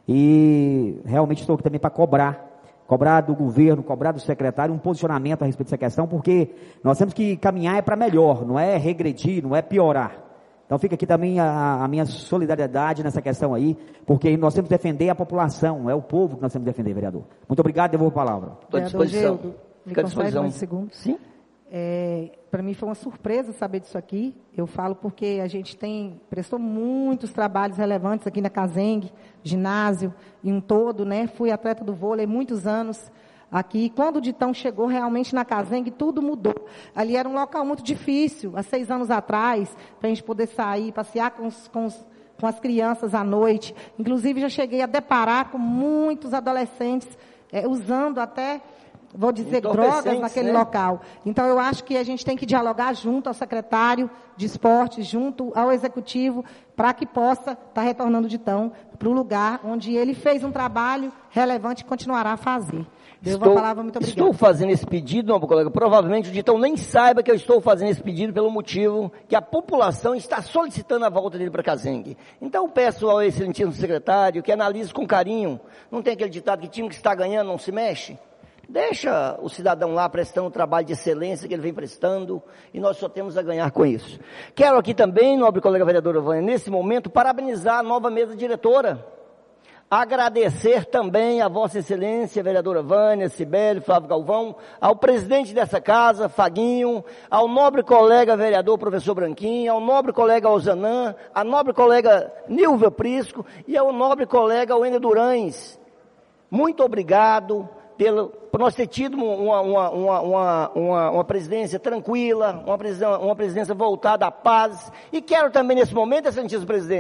E realmente estou aqui também para cobrar. Cobrar do governo, cobrar do secretário um posicionamento a respeito dessa questão, porque nós temos que caminhar é para melhor, não é regredir, não é piorar. Então fica aqui também a, a minha solidariedade nessa questão aí, porque nós temos que defender a população, é o povo que nós temos que defender, vereador. Muito obrigado, devolvo a palavra. Estou à disposição. Fica à disposição. Um segundo. Sim. É, para mim foi uma surpresa saber disso aqui. Eu falo porque a gente tem, prestou muitos trabalhos relevantes aqui na Cazengue, ginásio, em um todo, né? Fui atleta do vôlei muitos anos aqui. Quando o Ditão chegou realmente na Cazengue, tudo mudou. Ali era um local muito difícil, há seis anos atrás, para a gente poder sair, passear com os, com os com as crianças à noite. Inclusive, já cheguei a deparar com muitos adolescentes é, usando até, vou dizer, drogas naquele né? local. Então, eu acho que a gente tem que dialogar junto ao secretário de esportes, junto ao executivo, para que possa estar retornando o Ditão para o lugar onde ele fez um trabalho relevante e continuará a fazer. Deu uma palavra, muito obrigada. Estou fazendo esse pedido, meu colega, provavelmente o Ditão nem saiba que eu estou fazendo esse pedido pelo motivo que a população está solicitando a volta dele para Cazengue. Então peço ao excelentíssimo secretário que analise com carinho. Não tem aquele ditado que time que está ganhando não se mexe? Deixa o cidadão lá prestando o trabalho de excelência que ele vem prestando e nós só temos a ganhar com isso. Quero aqui também, nobre colega vereadora Vânia, nesse momento, parabenizar a nova mesa diretora. Agradecer também a Vossa Excelência, vereadora Vânia, Cibele, Flávio Galvão, ao presidente dessa casa, Faguinho, ao nobre colega vereador professor Branquinho, ao nobre colega Alzanã, à nobre colega Nilva Prisco e ao nobre colega Wender Durães. Muito obrigado pelo, por nós ter tido uma, uma, uma, uma, uma, uma presidência tranquila, uma presidência, uma presidência voltada à paz. E quero também, nesse momento, excelentíssimo presidente,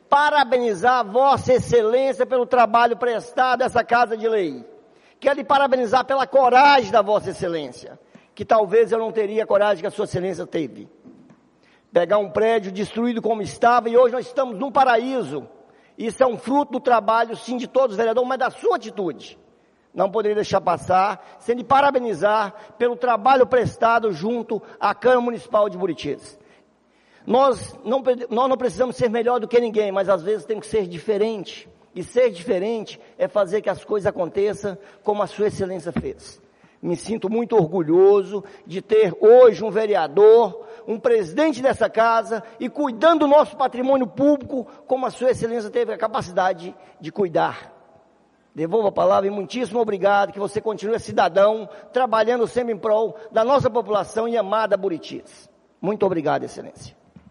parabenizar Vossa Excelência pelo trabalho prestado a essa Casa de Lei. Quero lhe parabenizar pela coragem da Vossa Excelência, que talvez eu não teria a coragem que a Sua Excelência teve. Pegar um prédio destruído como estava e hoje nós estamos num paraíso. Isso é um fruto do trabalho, sim, de todos os vereadores, mas da sua atitude. Não poderia deixar passar, sem lhe parabenizar pelo trabalho prestado junto à Câmara Municipal de Buritis. Nós não, nós não precisamos ser melhor do que ninguém, mas às vezes temos que ser diferente. E ser diferente é fazer que as coisas aconteçam como a Sua Excelência fez. Me sinto muito orgulhoso de ter hoje um vereador, um presidente dessa casa e cuidando do nosso patrimônio público como a Sua Excelência teve a capacidade de cuidar. Devolvo a palavra e muitíssimo obrigado, que você continue cidadão, trabalhando sempre em prol da nossa população e amada Buritis. Muito obrigado, Excelência.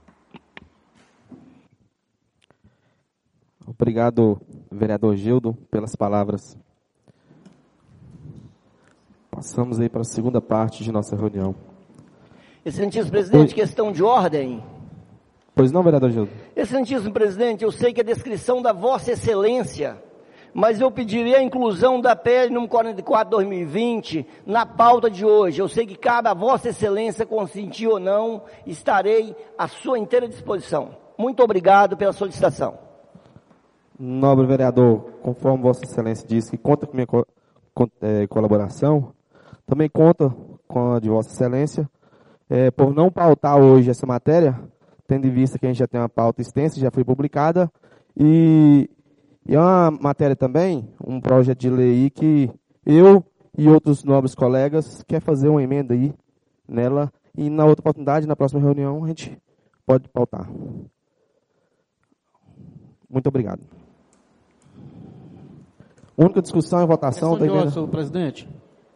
Obrigado, vereador Gildo, pelas palavras. Passamos aí para a segunda parte de nossa reunião. Excelentíssimo presidente, Oi. Questão de ordem. Pois não, vereador Gildo? Excelentíssimo presidente, eu sei que a descrição da Vossa Excelência, mas eu pediria a inclusão da P L número quarenta e quatro, dois mil e vinte, na pauta de hoje. Eu sei que cabe a Vossa Excelência consentir ou não, estarei à sua inteira disposição. Muito obrigado pela solicitação. Nobre vereador, conforme Vossa Excelência disse que conta com minha co co é, colaboração, também conta com a de Vossa Excelência, é, por não pautar hoje essa matéria, tendo em vista que a gente já tem uma pauta extensa, já foi publicada, e, e é uma matéria também, um projeto de lei aí que eu e outros nobres colegas quer fazer uma emenda aí nela, e na outra oportunidade, na próxima reunião, a gente pode pautar. Muito obrigado. Única discussão e votação. Da emenda... Senhor presidente,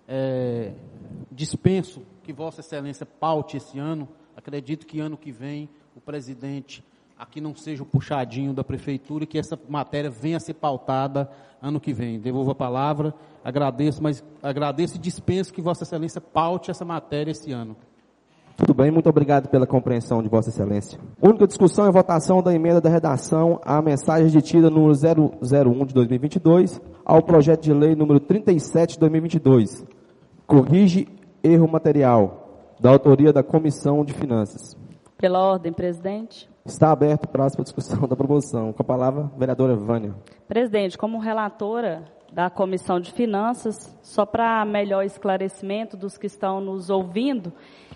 é, dispenso que Vossa Excelência paute esse ano. Acredito que ano que vem o presidente aqui não seja o puxadinho da prefeitura e que essa matéria venha a ser pautada ano que vem. Devolvo a palavra, agradeço, mas agradeço e dispenso que Vossa Excelência paute essa matéria esse ano. Tudo bem, muito obrigado pela compreensão de Vossa Excelência. Única discussão e votação da emenda da redação à mensagem aditida número zero zero um de dois mil e vinte e dois ao projeto de lei número trinta e sete de dois mil e vinte e dois. Corrige erro material, da autoria da Comissão de Finanças. Pela ordem, presidente. Está aberto o prazo para discussão da proposição. Com a palavra, vereadora Vânia. Presidente, como relatora da Comissão de Finanças, só para melhor esclarecimento dos que estão nos ouvindo,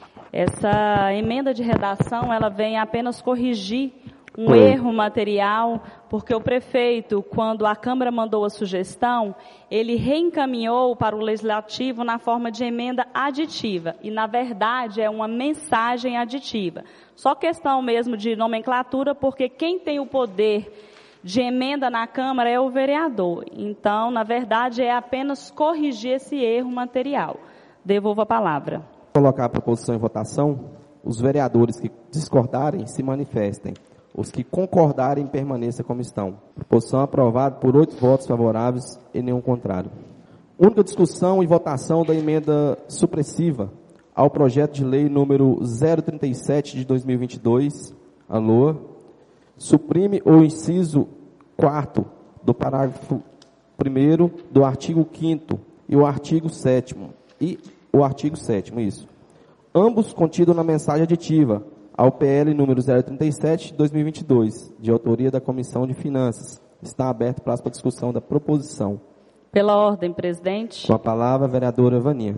essa emenda de redação, ela vem apenas corrigir um Oi. erro material, porque o prefeito, quando a Câmara mandou a sugestão, ele reencaminhou para o Legislativo na forma de emenda aditiva, e na verdade é uma mensagem aditiva. Só questão mesmo de nomenclatura, porque quem tem o poder de emenda na Câmara é o vereador. Então, na verdade, é apenas corrigir esse erro material. Devolvo a palavra. Colocar a proposição em votação, os vereadores que discordarem se manifestem. Os que concordarem permaneçam como estão. Proposição aprovada por oito votos favoráveis e nenhum contrário. Única discussão e votação da emenda supressiva ao projeto de lei número zero trinta e sete de dois mil e vinte e dois, a L O A, suprime o inciso quarto do parágrafo primeiro do artigo quinto e o artigo sétimo e o artigo sétimo, isso. Ambos contidos na mensagem aditiva ao P L número zero trinta e sete de dois mil e vinte e dois, de autoria da Comissão de Finanças. Está aberto o prazo para discussão da proposição. Pela ordem, presidente. Com a palavra, a vereadora Vânia.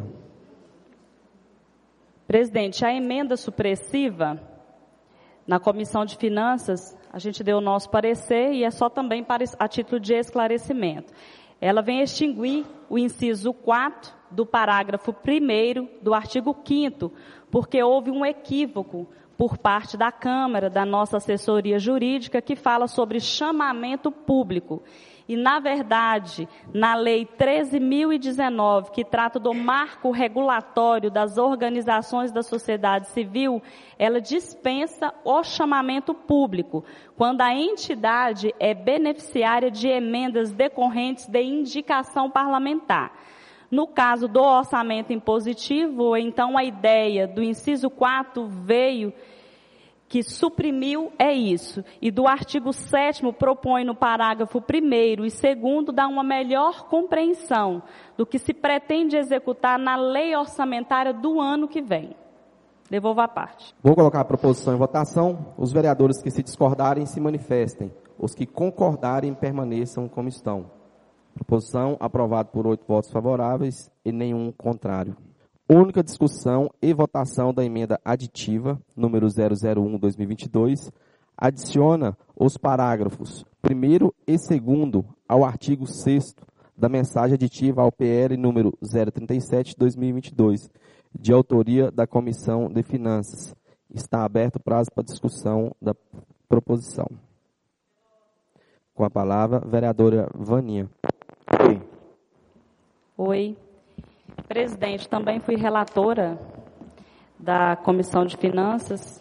Presidente, a emenda supressiva, na Comissão de Finanças, a gente deu o nosso parecer e é só também para, a título de esclarecimento. Ela vem extinguir o inciso quatro do parágrafo primeiro do artigo quinto, porque houve um equívoco por parte da Câmara, da nossa assessoria jurídica, que fala sobre chamamento público. E, na verdade, na Lei treze mil e dezenove, que trata do marco regulatório das organizações da sociedade civil, ela dispensa o chamamento público, quando a entidade é beneficiária de emendas decorrentes de indicação parlamentar. No caso do orçamento impositivo, então a ideia do inciso quatro veio que suprimiu é isso. E do artigo sétimo propõe no parágrafo primeiro e segundo dar uma melhor compreensão do que se pretende executar na lei orçamentária do ano que vem. Devolvo a parte. Vou colocar a proposição em votação. Os vereadores que se discordarem se manifestem. Os que concordarem permaneçam como estão. Proposição aprovada por oito votos favoráveis e nenhum contrário. Única discussão e votação da emenda aditiva, número zero zero um barra dois mil e vinte e dois, adiciona os parágrafos primeiro e segundo ao artigo sexto da mensagem aditiva ao P L número zero trinta e sete barra dois mil e vinte e dois, de autoria da Comissão de Finanças. Está aberto o prazo para discussão da proposição. Com a palavra, vereadora Vaninha. Oi. Oi. Presidente, também fui relatora da Comissão de Finanças.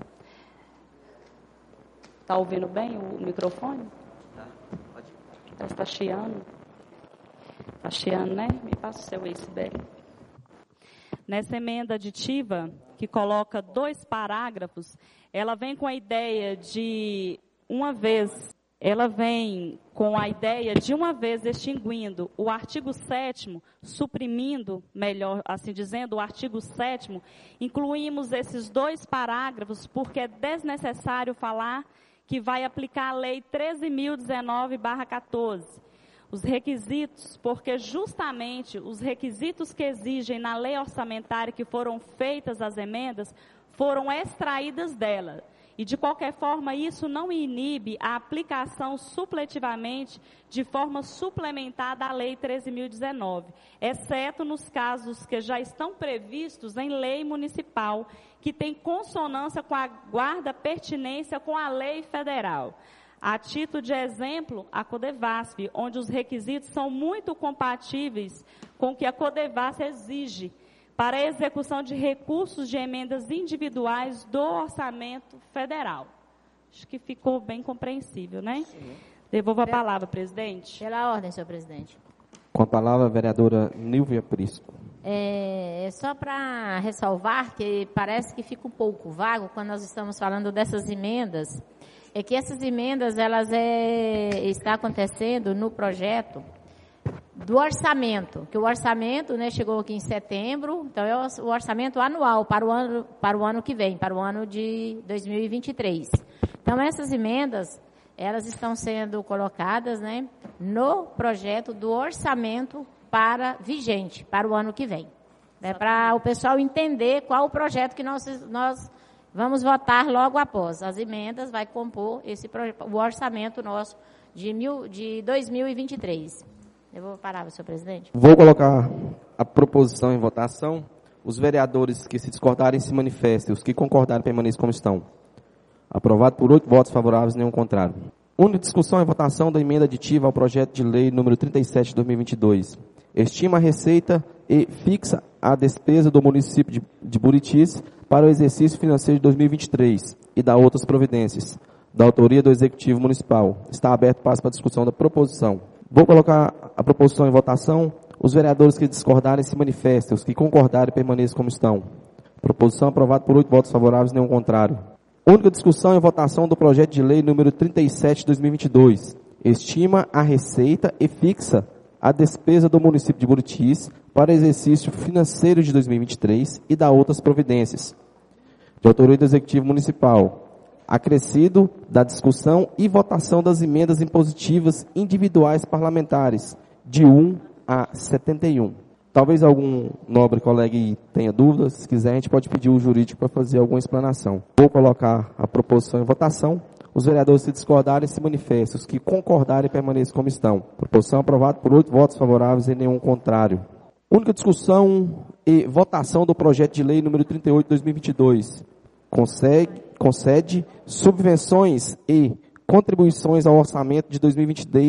Está ouvindo bem o microfone? Está chiando. Está chiando, né? Me passa o seu aí, Sibeli. Nessa emenda aditiva, que coloca dois parágrafos, ela vem com a ideia de, uma vez, ela vem com a ideia de, uma vez, extinguindo o artigo sétimo, suprimindo, melhor assim dizendo, o artigo sétimo, incluímos esses dois parágrafos, porque é desnecessário falar que vai aplicar a Lei treze mil e dezenove barra quatorze. Os requisitos, porque justamente os requisitos que exigem na lei orçamentária que foram feitas as emendas, foram extraídas dela. E, de qualquer forma, isso não inibe a aplicação supletivamente, de forma suplementar da Lei treze mil e dezenove, exceto nos casos que já estão previstos em lei municipal, que tem consonância com a guarda pertinência com a lei federal. A título de exemplo, a Codevasf, onde os requisitos são muito compatíveis com o que a Codevasf exige para a execução de recursos de emendas individuais do orçamento federal. Acho que ficou bem compreensível, né? Sim. Devolvo a palavra, presidente. Pela ordem, senhor presidente. Com a palavra, a vereadora Nilvia Prisco. É, só para ressalvar que parece que fica um pouco vago quando nós estamos falando dessas emendas, é que essas emendas, elas é, está acontecendo no projeto do orçamento, que o orçamento, né, chegou aqui em setembro, então é o orçamento anual para o ano, para o ano que vem, para o ano de dois mil e vinte e três. Então, essas emendas, elas estão sendo colocadas, né, no projeto do orçamento para vigente, para o ano que vem. Né, para o pessoal entender qual o projeto que nós, nós vamos votar logo após. As emendas vai compor esse, o orçamento nosso de, mil, de dois mil e vinte e três. Eu vou parar, senhor presidente. Vou colocar a proposição em votação. Os vereadores que se discordarem se manifestem. Os que concordarem permaneçam como estão. Aprovado por oito votos favoráveis e nenhum contrário. Única discussão e votação da emenda aditiva ao projeto de lei número trinta e sete de dois mil e vinte e dois. Estima a receita e fixa a despesa do município de, de Buritis para o exercício financeiro de dois mil e vinte e três e dá outras providências. Da autoria do Executivo Municipal. Está aberto para a discussão da proposição. Vou colocar a proposição em votação. Os vereadores que discordarem se manifestem. Os que concordarem permaneçam como estão. Proposição aprovada por oito votos favoráveis e nenhum contrário. Única discussão e votação do projeto de lei número trinta e sete de dois mil e vinte e dois. Estima a receita e fixa a despesa do município de Buritis para exercício financeiro de dois mil e vinte e três e dá outras providências. De autoria do Executivo Municipal. Acrescido da discussão e votação das emendas impositivas individuais parlamentares, de um a setenta e um. Talvez algum nobre colega tenha dúvidas, se quiser a gente pode pedir o jurídico para fazer alguma explanação. Vou colocar a proposição em votação. Os vereadores se discordarem se manifestem, os que concordarem permaneçam como estão. Proposição aprovada por oito votos favoráveis e nenhum contrário. Única discussão e votação do projeto de lei número trinta e oito de dois mil e vinte e dois. Consegue concede subvenções e contribuições ao orçamento de dois mil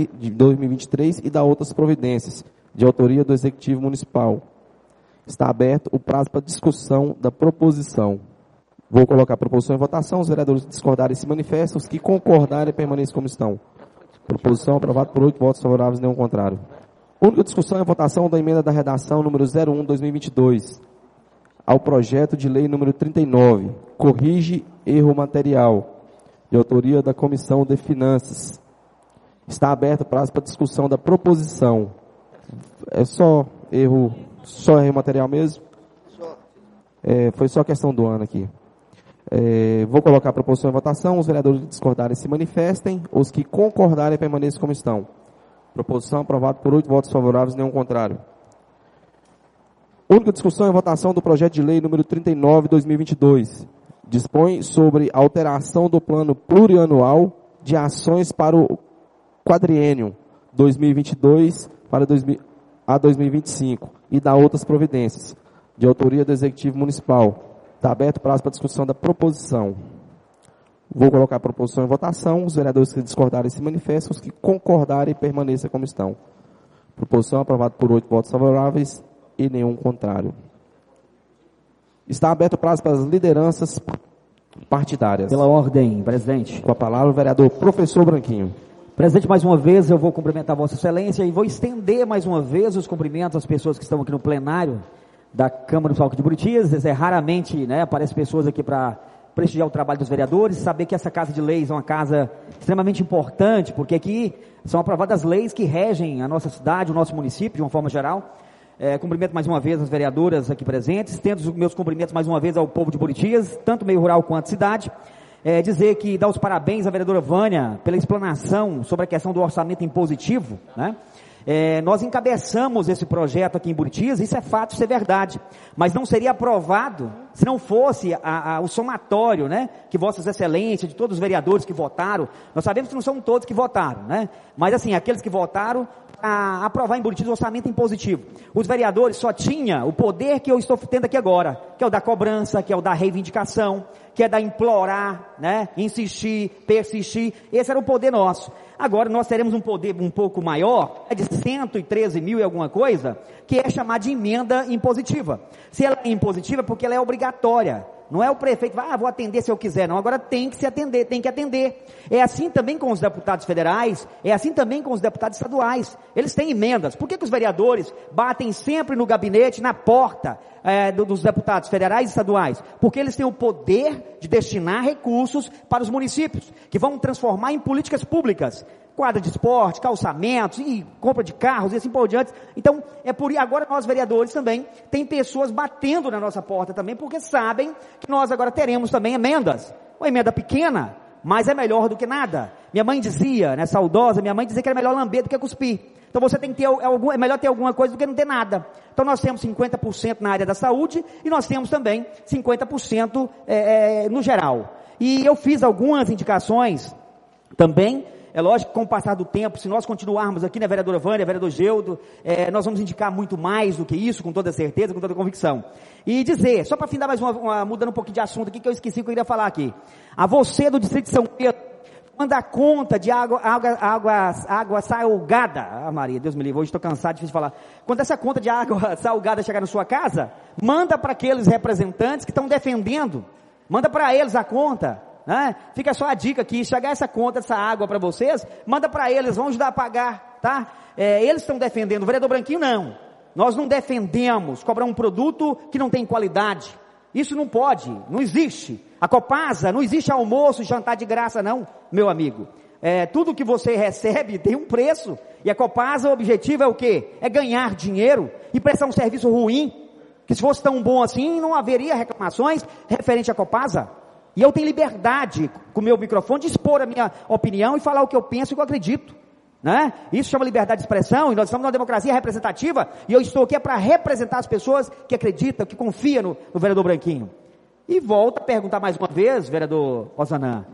e vinte e três e dá outras providências, de autoria do Executivo Municipal. Está aberto o prazo para discussão da proposição. Vou colocar a proposição em votação. Os vereadores que discordarem se manifestam. Os que concordarem permaneçam como estão. Proposição aprovada por oito votos favoráveis e nenhum contrário. Única discussão e votação da emenda da redação número zero um de dois mil e vinte e dois ao projeto de lei número trinta e nove. corrige erro material, de autoria da Comissão de Finanças. Está aberto o prazo para discussão da proposição. É só erro, só erro material mesmo? É, foi só questão do ano aqui. É, vou colocar a proposição em votação. Os vereadores que discordarem se manifestem. Os que concordarem permaneçam como estão. Proposição aprovada por oito votos favoráveis e nenhum contrário. Única discussão e votação do projeto de lei número trinta e nove, dois mil e vinte e dois. Dispõe sobre alteração do plano plurianual de ações para o quadriênio dois mil e vinte e dois para dois mil, a dois mil e vinte e cinco e da outras providências, de autoria do Executivo Municipal. Está aberto o prazo para discussão da proposição. Vou colocar a proposição em votação. Os vereadores que discordarem se manifestam, os que concordarem permaneçam como estão. Proposição aprovada por oito votos favoráveis e nenhum contrário. Está aberto o prazo para as lideranças partidárias. Pela ordem, presidente. Com a palavra o vereador professor Branquinho. Presidente, mais uma vez eu vou cumprimentar Vossa Excelência e vou estender mais uma vez os cumprimentos às pessoas que estão aqui no plenário da Câmara do Salto de Buritis. É, raramente, né, aparecem pessoas aqui para prestigiar o trabalho dos vereadores, saber que essa Casa de Leis é uma casa extremamente importante, porque aqui são aprovadas leis que regem a nossa cidade, o nosso município, de uma forma geral. É, cumprimento mais uma vez as vereadoras aqui presentes, tendo os meus cumprimentos mais uma vez ao povo de Buritis, tanto meio rural quanto cidade. É, dizer que dá os parabéns à vereadora Vânia pela explanação sobre a questão do orçamento impositivo, né? É, nós encabeçamos esse projeto aqui em Buritis, isso é fato, isso é verdade, mas não seria aprovado se não fosse a, a, o somatório, né, que Vossas Excelências, de todos os vereadores que votaram. Nós sabemos que não são todos que votaram, né, mas assim, aqueles que votaram a aprovar em Buritis o orçamento impositivo. Os vereadores só tinham o poder que eu estou tendo aqui agora, que é o da cobrança, que é o da reivindicação, que é da implorar, né, insistir, persistir. Esse era o poder nosso. Agora nós teremos um poder um pouco maior, é de cento e treze mil e alguma coisa, que é chamada de emenda impositiva. Se ela é impositiva, é porque ela é obrigatória. Não é o prefeito, ah, vou atender se eu quiser, não. Agora tem que se atender, tem que atender. É assim também com os deputados federais, é assim também com os deputados estaduais. Eles têm emendas. Por que que os vereadores batem sempre no gabinete, na porta é, do, dos deputados federais e estaduais? Porque eles têm o poder de destinar recursos para os municípios, que vão transformar em políticas públicas. Quadra de esporte, calçamentos, e compra de carros e assim por diante. Então, é por isso, agora nós vereadores também, tem pessoas batendo na nossa porta também, porque sabem que nós agora teremos também emendas. Uma emenda pequena, mas é melhor do que nada. Minha mãe dizia, né, saudosa, minha mãe dizia que era melhor lamber do que cuspir. Então você tem que ter algum, é melhor ter alguma coisa do que não ter nada. Então nós temos cinquenta por cento na área da saúde, e nós temos também cinquenta por cento é, é, no geral. E eu fiz algumas indicações também. É lógico que com o passar do tempo, se nós continuarmos aqui, né, vereadora Vânia, vereador Geudo, é, nós vamos indicar muito mais do que isso, com toda certeza, com toda convicção. E dizer, só para findar mais uma, uma, mudando um pouquinho de assunto aqui, que eu esqueci que eu iria falar aqui. A você do Distrito de São Pedro, manda a conta de água, água, água, água salgada. Ah, Maria, Deus me livre, hoje estou cansado, difícil de falar. Quando essa conta de água salgada chegar na sua casa, manda para aqueles representantes que estão defendendo, manda para eles a conta. Né? Fica só a dica aqui, chegar essa conta, essa água para vocês, manda para eles, vão ajudar a pagar, tá? É, eles estão defendendo, o vereador Branquinho não, nós não defendemos cobrar um produto que não tem qualidade, isso não pode, não existe. A Copasa, não existe almoço e jantar de graça não, meu amigo. É, tudo que você recebe tem um preço, e a Copasa, o objetivo é o quê? É ganhar dinheiro e prestar um serviço ruim, que se fosse tão bom assim, não haveria reclamações referente à Copasa. E eu tenho liberdade, com o meu microfone, de expor a minha opinião e falar o que eu penso e o que eu acredito, né? Isso chama liberdade de expressão, e nós estamos numa democracia representativa, e eu estou aqui para representar as pessoas que acreditam, que confiam no, no vereador Branquinho. E volto a perguntar mais uma vez, vereador Osanã,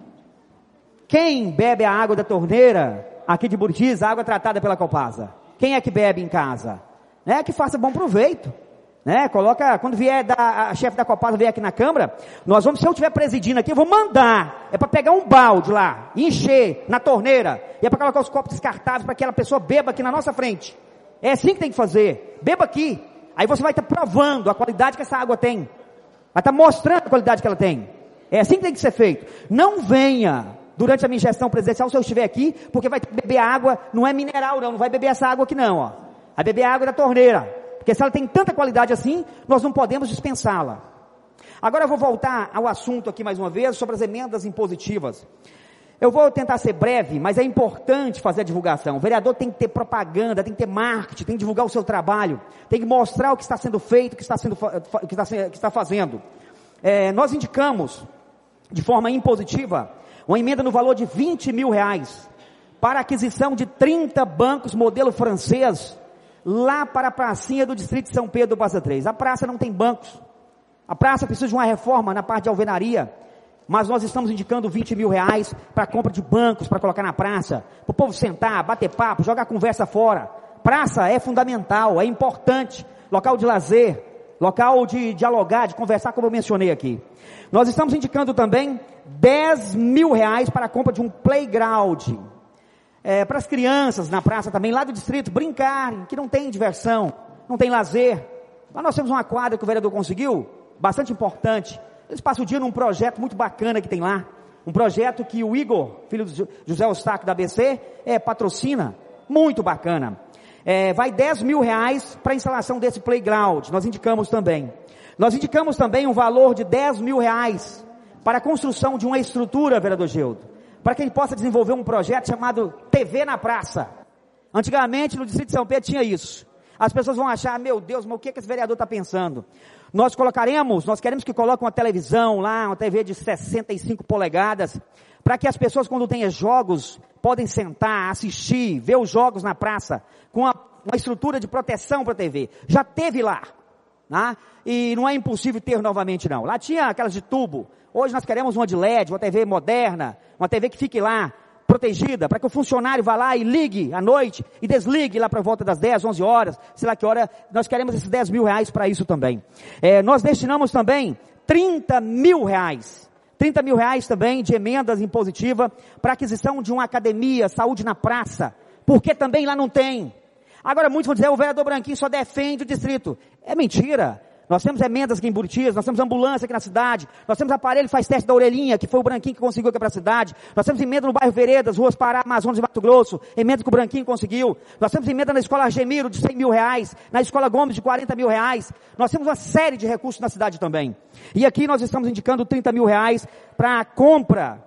quem bebe a água da torneira aqui de Buritis, a água tratada pela Copasa? Quem é que bebe em casa? Né? Que faça bom proveito. Né? Coloca, quando vier da, a chefe da Copasa vier aqui na Câmara, nós vamos, se eu estiver presidindo aqui, eu vou mandar, é para pegar um balde lá, encher na torneira, e é para colocar os copos descartáveis para que aquela pessoa beba aqui na nossa frente. É assim que tem que fazer, beba aqui, aí você vai estar provando a qualidade que essa água tem, vai estar mostrando a qualidade que ela tem. É assim que tem que ser feito. Não venha durante a minha gestão presidencial, se eu estiver aqui, porque vai beber água, não é mineral não, não vai beber essa água aqui não, ó. Vai beber água da torneira. Porque se ela tem tanta qualidade assim, nós não podemos dispensá-la. Agora eu vou voltar ao assunto aqui mais uma vez sobre as emendas impositivas. Eu vou tentar ser breve, mas é importante fazer a divulgação. O vereador tem que ter propaganda, tem que ter marketing, tem que divulgar o seu trabalho, tem que mostrar o que está sendo feito, o que está, sendo, o que está, que está fazendo. É, nós indicamos, de forma impositiva, uma emenda no valor de vinte mil reais para a aquisição de trinta bancos modelo francês lá para a pracinha do distrito de São Pedro do Passa Três. A praça não tem bancos. A praça precisa de uma reforma na parte de alvenaria. Mas nós estamos indicando vinte mil reais para a compra de bancos, para colocar na praça, para o povo sentar, bater papo, jogar conversa fora. Praça é fundamental, é importante, local de lazer, local de dialogar, de conversar, como eu mencionei aqui. Nós estamos indicando também dez mil reais para a compra de um playground, é, para as crianças na praça também, lá do distrito, brincarem, que não tem diversão, não tem lazer. Lá nós temos uma quadra que o vereador conseguiu, bastante importante. Eles passam o dia num projeto muito bacana que tem lá. Um projeto que o Igor, filho do José Eustáquio da A B C, é, patrocina. Muito bacana. É, vai dez mil reais para a instalação desse playground. Nós indicamos também. Nós indicamos também um valor de dez mil reais para a construção de uma estrutura, vereador Geudo, para que ele possa desenvolver um projeto chamado T V na Praça. Antigamente, no distrito de São Pedro tinha isso. As pessoas vão achar, meu Deus, mas o que, que esse vereador está pensando? Nós colocaremos, nós queremos que coloque uma televisão lá, uma T V de sessenta e cinco polegadas, para que as pessoas, quando tenham jogos, podem sentar, assistir, ver os jogos na praça, com uma, uma estrutura de proteção para a T V. Já teve lá, né? E não é impossível ter novamente não. Lá tinha aquelas de tubo. Hoje nós queremos uma de L E D, uma T V moderna, uma T V que fique lá, protegida, para que o funcionário vá lá e ligue à noite e desligue lá para volta das dez, onze horas, sei lá que hora. Nós queremos esses dez mil reais para isso também. É, nós destinamos também trinta mil reais, trinta mil reais também de emendas impositivas para aquisição de uma academia, saúde na praça, porque também lá não tem. Agora muitos vão dizer, o vereador Branquinho só defende o distrito. É mentira. Nós temos emendas aqui em Buritis, nós temos ambulância aqui na cidade, nós temos aparelho que faz teste da orelhinha, que foi o Branquinho que conseguiu aqui para a cidade, nós temos emenda no bairro Veredas, Ruas Pará, Amazonas e Mato Grosso, emenda que o Branquinho conseguiu, nós temos emenda na escola Argemiro de cem mil reais, na escola Gomes de quarenta mil reais, nós temos uma série de recursos na cidade também. E aqui nós estamos indicando trinta mil reais para a compra,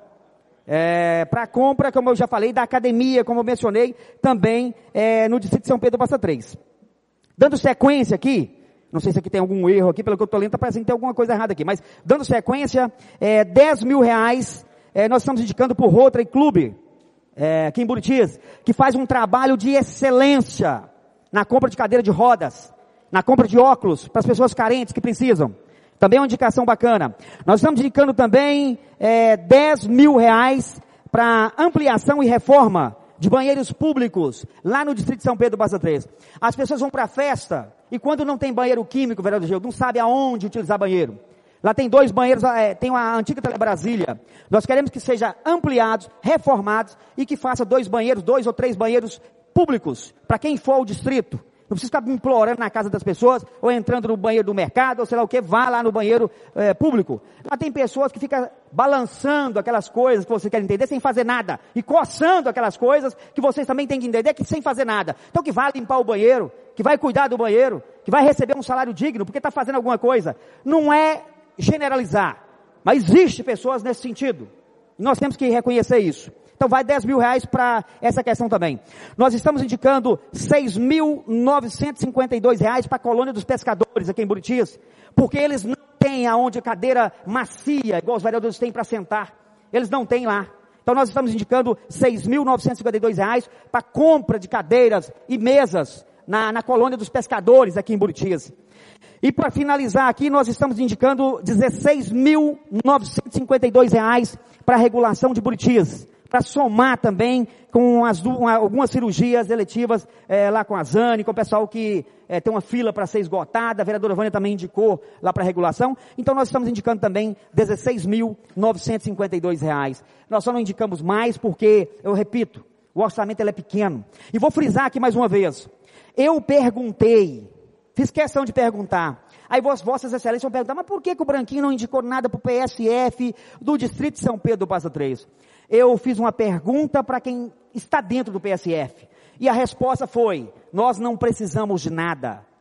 é, para a compra, como eu já falei, da academia, como eu mencionei, também é, no distrito de São Pedro do Passa Três. Dando sequência aqui, não sei se aqui tem algum erro aqui, pelo que eu estou lendo, está parecendo que tem alguma coisa errada aqui. Mas, dando sequência, é, dez mil reais, é, nós estamos indicando para o Rotary Club, é, aqui em Buritis, que faz um trabalho de excelência na compra de cadeira de rodas, na compra de óculos, para as pessoas carentes que precisam. Também é uma indicação bacana. Nós estamos indicando também é, dez mil reais para ampliação e reforma de banheiros públicos, lá no distrito de São Pedro do Passa Três. As pessoas vão para a festa, e quando não tem banheiro químico, vereador Geudo, não sabe aonde utilizar banheiro. Lá tem dois banheiros, é, tem uma antiga Telebrasília. Nós queremos que seja ampliados, reformados, e que faça dois banheiros, dois ou três banheiros públicos, para quem for ao distrito. Não precisa ficar implorando na casa das pessoas, ou entrando no banheiro do mercado, ou sei lá o que, vá lá no banheiro é, público. Lá tem pessoas que ficam balançando aquelas coisas que você quer entender, sem fazer nada. E coçando aquelas coisas que vocês também têm que entender, que sem fazer nada. Então que vai limpar o banheiro, que vai cuidar do banheiro, que vai receber um salário digno, porque está fazendo alguma coisa. Não é generalizar, mas existe pessoas nesse sentido. E nós temos que reconhecer isso. Então vai dez mil reais para essa questão também. Nós estamos indicando seis mil novecentos e cinquenta e dois reais para a colônia dos pescadores aqui em Buritis, porque eles não têm aonde cadeira macia, igual os vereadores têm para sentar. Eles não têm lá. Então nós estamos indicando seis mil novecentos e cinquenta e dois reais para compra de cadeiras e mesas na, na colônia dos pescadores aqui em Buritis. E para finalizar aqui, nós estamos indicando dezesseis mil novecentos e cinquenta e dois reais para a regulação de Buritis, para somar também com as, uma, algumas cirurgias eletivas é, lá com a Zane, com o pessoal que é, tem uma fila para ser esgotada. A vereadora Vânia também indicou lá para a regulação. Então nós estamos indicando também dezesseis mil novecentos e cinquenta e dois reais. Nós só não indicamos mais porque, eu repito, o orçamento ele é pequeno. E vou frisar aqui mais uma vez. Eu perguntei, fiz questão de perguntar. Aí vossas excelências vão perguntar, mas por que, que o Branquinho não indicou nada para o P S F do distrito de São Pedro do Passa Três? Eu fiz uma pergunta para quem está dentro do P S F. E a resposta foi, nós não precisamos de nada.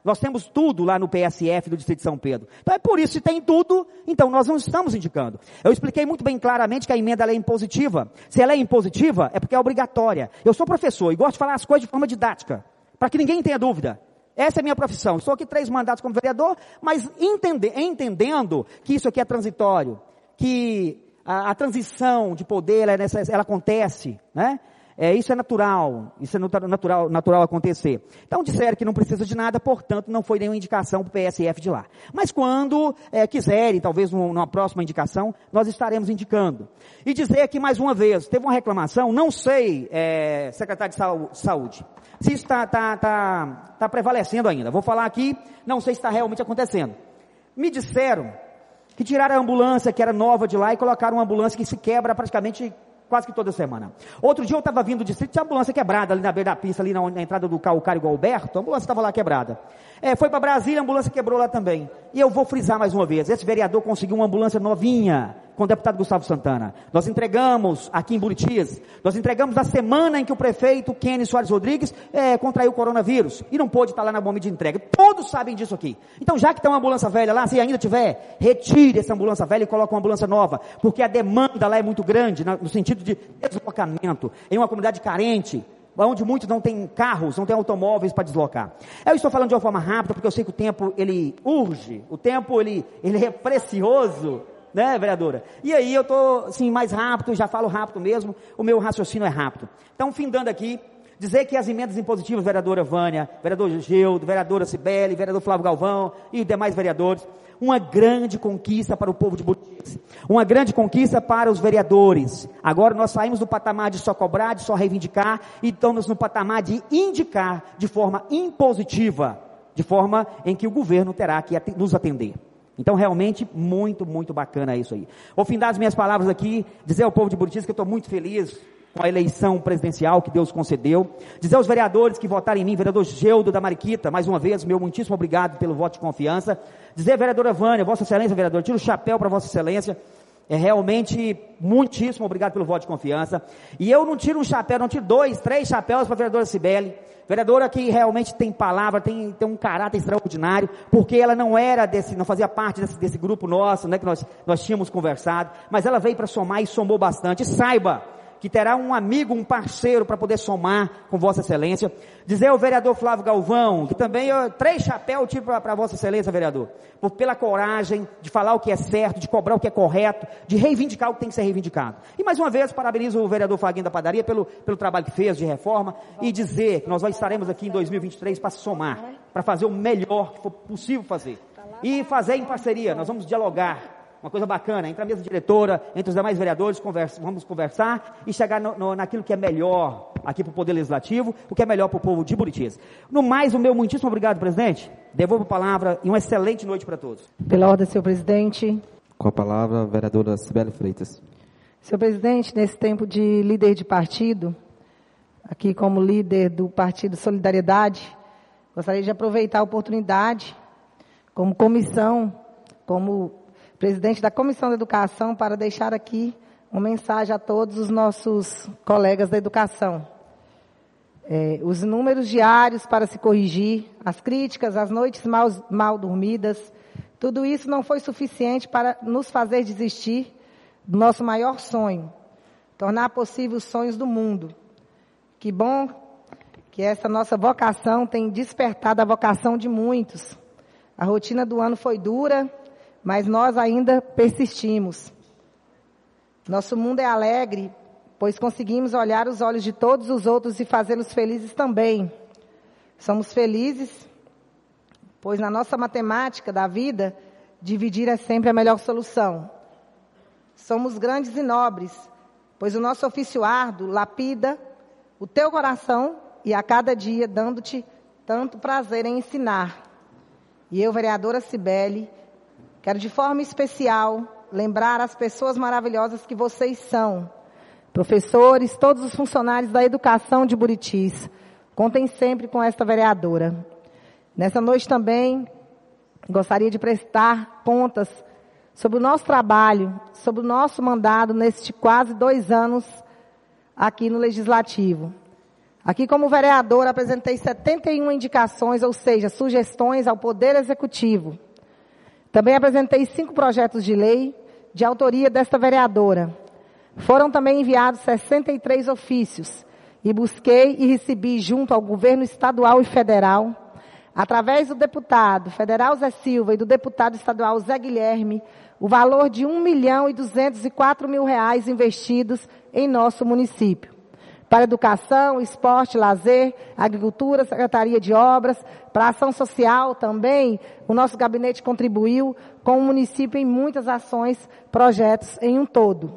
Nós temos tudo lá no P S F do Distrito de São Pedro. Então é por isso, se tem tudo, então nós não estamos indicando. Eu expliquei muito bem claramente que a emenda ela é impositiva. Se ela é impositiva, é porque é obrigatória. Eu sou professor e gosto de falar as coisas de forma didática, para que ninguém tenha dúvida. Essa é a minha profissão. Estou aqui três mandatos como vereador, mas entende, entendendo que isso aqui é transitório, que a, a transição de poder, ela, é necess, ela acontece, né? É, isso é natural, isso é natural, natural acontecer. Então disseram que não precisa de nada, portanto não foi nenhuma indicação para o P S F de lá. Mas quando é, quiserem, talvez numa próxima indicação, nós estaremos indicando. E dizer aqui mais uma vez, teve uma reclamação, não sei, é, secretário de Saúde, se isso está tá, tá, tá prevalecendo ainda. Vou falar aqui, não sei se está realmente acontecendo. Me disseram que tiraram a ambulância que era nova de lá e colocaram uma ambulância que se quebra praticamente quase que toda semana. Outro dia eu estava vindo do distrito, tinha ambulância quebrada ali na beira da pista, ali na, na entrada do Calcário com o Alberto, a ambulância estava lá quebrada. É, foi para Brasília, a ambulância quebrou lá também. E eu vou frisar mais uma vez, esse vereador conseguiu uma ambulância novinha, com o deputado Gustavo Santana. Nós entregamos aqui em Buritis, nós entregamos na semana em que o prefeito Kenny Soares Rodrigues é, contraiu o coronavírus, e não pôde estar lá na bomba de entrega. Todos sabem disso aqui. Então já que tem uma ambulância velha lá, se ainda tiver, retire essa ambulância velha e coloque uma ambulância nova, porque a demanda lá é muito grande, no sentido de deslocamento, em uma comunidade carente, onde muitos não têm carros, não têm automóveis para deslocar. Eu estou falando de uma forma rápida, porque eu sei que o tempo, ele urge, o tempo, ele, ele é precioso, né, vereadora? E aí eu estou, assim, mais rápido, já falo rápido mesmo, o meu raciocínio é rápido. Então, findando aqui, dizer que as emendas impositivas, vereadora Vânia, vereador Gildo, vereadora Cibele, vereador Flávio Galvão e demais vereadores, uma grande conquista para o povo de Buritis, uma grande conquista para os vereadores. Agora nós saímos do patamar de só cobrar, de só reivindicar, e estamos no patamar de indicar de forma impositiva, de forma em que o governo terá que nos atender. Então realmente muito, muito bacana isso aí. Vou findar as minhas palavras aqui, dizer ao povo de Buritis que eu estou muito feliz com a eleição presidencial que Deus concedeu, dizer aos vereadores que votaram em mim, vereador Geudo da Mariquita, mais uma vez, meu muitíssimo obrigado pelo voto de confiança, dizer vereadora Vânia, Vossa Excelência, vereador, tiro o chapéu para Vossa Excelência, é realmente muitíssimo obrigado pelo voto de confiança, e eu não tiro um chapéu, não tiro dois, três chapéus para a vereadora Cibele, vereadora que realmente tem palavra, tem, tem um caráter extraordinário, porque ela não era desse, não fazia parte desse, desse grupo nosso, né, que nós, nós tínhamos conversado, mas ela veio para somar e somou bastante, e saiba que terá um amigo, um parceiro para poder somar com Vossa Excelência. Dizer ao vereador Flávio Galvão, que também, eu, três chapéus tive para Vossa Excelência, vereador, por, pela coragem de falar o que é certo, de cobrar o que é correto, de reivindicar o que tem que ser reivindicado. E mais uma vez, parabenizo o vereador Faguinho da Padaria pelo, pelo trabalho que fez de reforma, e dizer que nós estaremos aqui em dois mil e vinte e três para somar, para fazer o melhor que for possível fazer. E fazer em parceria, nós vamos dialogar. Uma coisa bacana, entre a mesa diretora, entre os demais vereadores, conversa, vamos conversar e chegar no, no, naquilo que é melhor aqui para o Poder Legislativo, o que é melhor para o povo de Buritis. No mais, o meu muitíssimo obrigado, presidente. Devolvo a palavra e uma excelente noite para todos. Pela ordem, senhor presidente. Com a palavra, a vereadora Cibele Freitas. Senhor presidente, nesse tempo de líder de partido, aqui como líder do Partido Solidariedade, gostaria de aproveitar a oportunidade, como comissão, como presidente da Comissão da Educação, para deixar aqui uma mensagem a todos os nossos colegas da educação. É, os números diários para se corrigir, as críticas, as noites mal, mal dormidas, tudo isso não foi suficiente para nos fazer desistir do nosso maior sonho, tornar possível os sonhos do mundo. Que bom que essa nossa vocação tem despertado a vocação de muitos. A rotina do ano foi dura, mas nós ainda persistimos. Nosso mundo é alegre, pois conseguimos olhar os olhos de todos os outros e fazê-los felizes também. Somos felizes, pois na nossa matemática da vida, dividir é sempre a melhor solução. Somos grandes e nobres, pois o nosso ofício árduo lapida o teu coração e a cada dia dando-te tanto prazer em ensinar. E eu, vereadora Cibele, quero de forma especial lembrar as pessoas maravilhosas que vocês são. Professores, todos os funcionários da educação de Buritis, contem sempre com esta vereadora. Nessa noite também, gostaria de prestar contas sobre o nosso trabalho, sobre o nosso mandato nestes quase dois anos aqui no Legislativo. Aqui, como vereadora, apresentei setenta e uma indicações, ou seja, sugestões ao Poder Executivo. Também apresentei cinco projetos de lei de autoria desta vereadora. Foram também enviados sessenta e três ofícios e busquei e recebi junto ao governo estadual e federal, através do deputado federal Zé Silva e do deputado estadual Zé Guilherme, o valor de um milhão e duzentos e quatro mil reais investidos em nosso município. Para educação, esporte, lazer, agricultura, secretaria de obras, para ação social também, o nosso gabinete contribuiu com o município em muitas ações, projetos em um todo.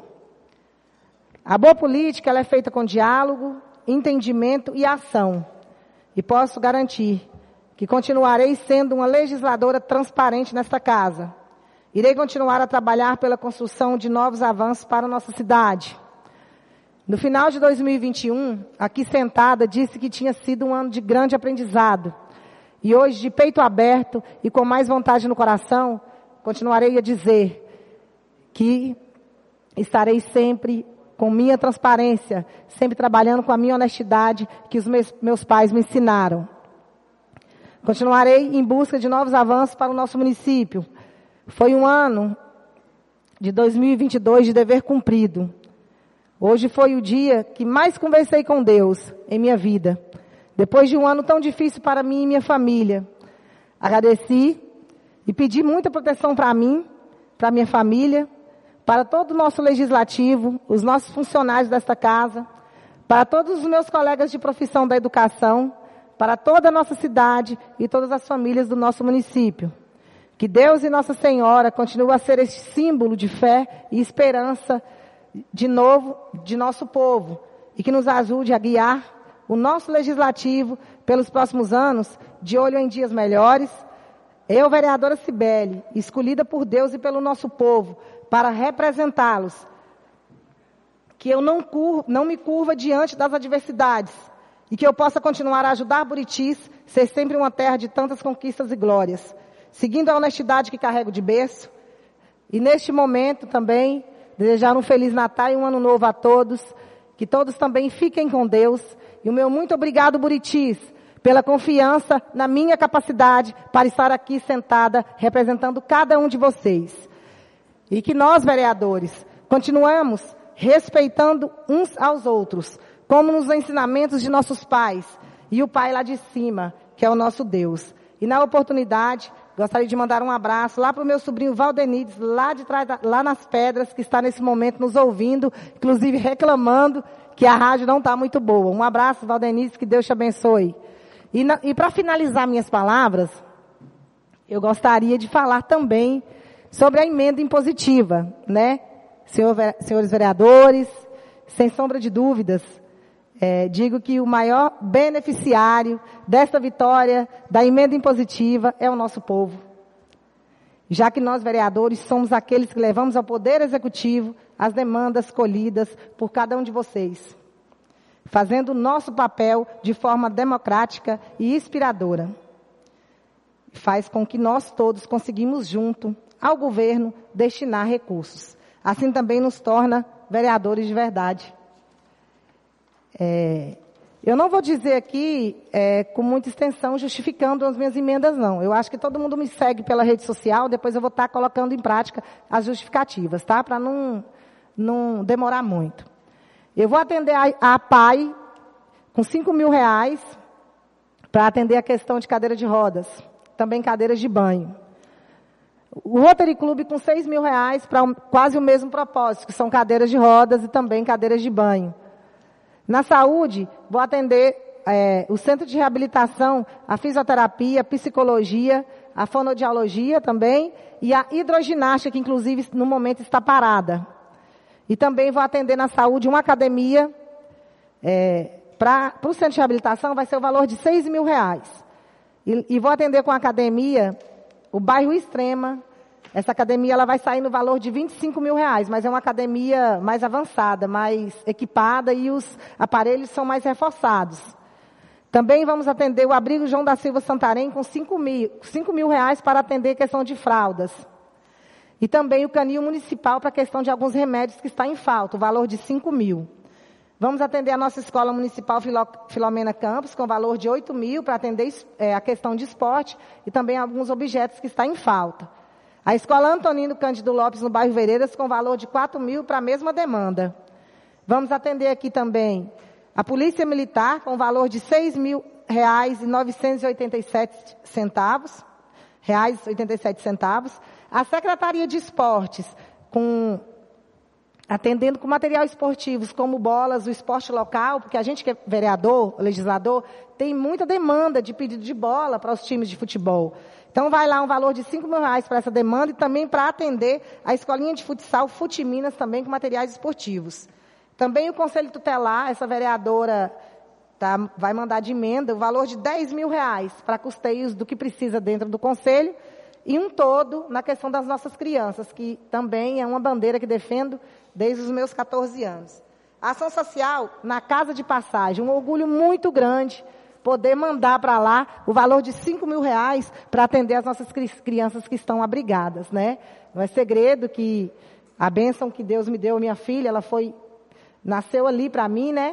A boa política ela é feita com diálogo, entendimento e ação. E posso garantir que continuarei sendo uma legisladora transparente nesta casa. Irei continuar a trabalhar pela construção de novos avanços para a nossa cidade. No final de dois mil e vinte e um, aqui sentada, disse que tinha sido um ano de grande aprendizado. E hoje, de peito aberto e com mais vontade no coração, continuarei a dizer que estarei sempre com minha transparência, sempre trabalhando com a minha honestidade que os meus, meus pais me ensinaram. Continuarei em busca de novos avanços para o nosso município. Foi um ano de dois mil e vinte e dois de dever cumprido. Hoje foi o dia que mais conversei com Deus em minha vida. Depois de um ano tão difícil para mim e minha família. Agradeci e pedi muita proteção para mim, para minha família, para todo o nosso legislativo, os nossos funcionários desta casa, para todos os meus colegas de profissão da educação, para toda a nossa cidade e todas as famílias do nosso município. Que Deus e Nossa Senhora continuem a ser este símbolo de fé e esperança de novo, de nosso povo, e que nos ajude a guiar o nosso legislativo pelos próximos anos, de olho em dias melhores. Eu, vereadora Cibele, escolhida por Deus e pelo nosso povo, para representá-los, que eu não, cur, não me curva diante das adversidades, e que eu possa continuar a ajudar Buritis, ser sempre uma terra de tantas conquistas e glórias, seguindo a honestidade que carrego de berço, e neste momento também, desejar um Feliz Natal e um Ano Novo a todos, que todos também fiquem com Deus. E o meu muito obrigado, Buritis, pela confiança na minha capacidade para estar aqui sentada, representando cada um de vocês. E que nós, vereadores, continuemos respeitando uns aos outros, como nos ensinamentos de nossos pais, e o Pai lá de cima, que é o nosso Deus. E na oportunidade, gostaria de mandar um abraço lá para o meu sobrinho Valdenides, lá de trás, lá nas Pedras, que está nesse momento nos ouvindo, inclusive reclamando que a rádio não está muito boa. Um abraço, Valdenides, que Deus te abençoe. E, e para finalizar minhas palavras, eu gostaria de falar também sobre a emenda impositiva, né? Senhor, senhores vereadores, sem sombra de dúvidas, É, digo que o maior beneficiário desta vitória da emenda impositiva é o nosso povo. Já que nós, vereadores, somos aqueles que levamos ao Poder Executivo as demandas colhidas por cada um de vocês, fazendo o nosso papel de forma democrática e inspiradora. Faz com que nós todos conseguimos, junto ao governo, destinar recursos. Assim também nos torna vereadores de verdade. É, eu não vou dizer aqui é, com muita extensão justificando as minhas emendas, não. Eu acho que todo mundo me segue pela rede social, depois eu vou estar colocando em prática as justificativas, tá? Para não, não demorar muito. Eu vou atender a, a P A I com cinco mil reais para atender a questão de cadeira de rodas, também cadeiras de banho. O Rotary Club com seis mil reais para um, quase o mesmo propósito, que são cadeiras de rodas e também cadeiras de banho. Na saúde, vou atender é, o centro de reabilitação, a fisioterapia, a psicologia, a fonoaudiologia também e a hidroginástica, que inclusive no momento está parada. E também vou atender na saúde uma academia, é, para o centro de reabilitação vai ser o valor de seis mil reais. E, e vou atender com a academia o bairro Extrema. Essa academia ela vai sair no valor de vinte e cinco mil reais, mas é uma academia mais avançada, mais equipada e os aparelhos são mais reforçados. Também vamos atender o abrigo João da Silva Santarém com cinco mil reais para atender questão de fraldas. E também o canil municipal para a questão de alguns remédios que está em falta, o valor de cinco mil. Vamos atender a nossa Escola Municipal Filó, Filomena Campos, com valor de oito mil, para atender é, a questão de esporte e também alguns objetos que estão em falta. A Escola Antonino Cândido Lopes, no bairro Veredas, com valor de quatro mil, para a mesma demanda. Vamos atender aqui também a Polícia Militar, com valor de seis mil reais e novecentos e oitenta e sete centavos, reais e oitenta e sete centavos. A Secretaria de Esportes, com, atendendo com material esportivos, como bolas, o esporte local, porque a gente que é vereador, legislador, tem muita demanda de pedido de bola para os times de futebol. Então, vai lá um valor de cinco mil reais para essa demanda e também para atender a escolinha de futsal Fute Minas, também com materiais esportivos. Também o Conselho Tutelar, essa vereadora tá, vai mandar de emenda o valor de dez mil reais para custeios do que precisa dentro do Conselho e um todo na questão das nossas crianças, que também é uma bandeira que defendo desde os meus quatorze anos. A ação social, na Casa de Passagem, um orgulho muito grande poder mandar para lá o valor de cinco mil reais para atender as nossas crianças que estão abrigadas, né? Não é segredo que a bênção que Deus me deu, minha filha, ela foi... nasceu ali para mim, né?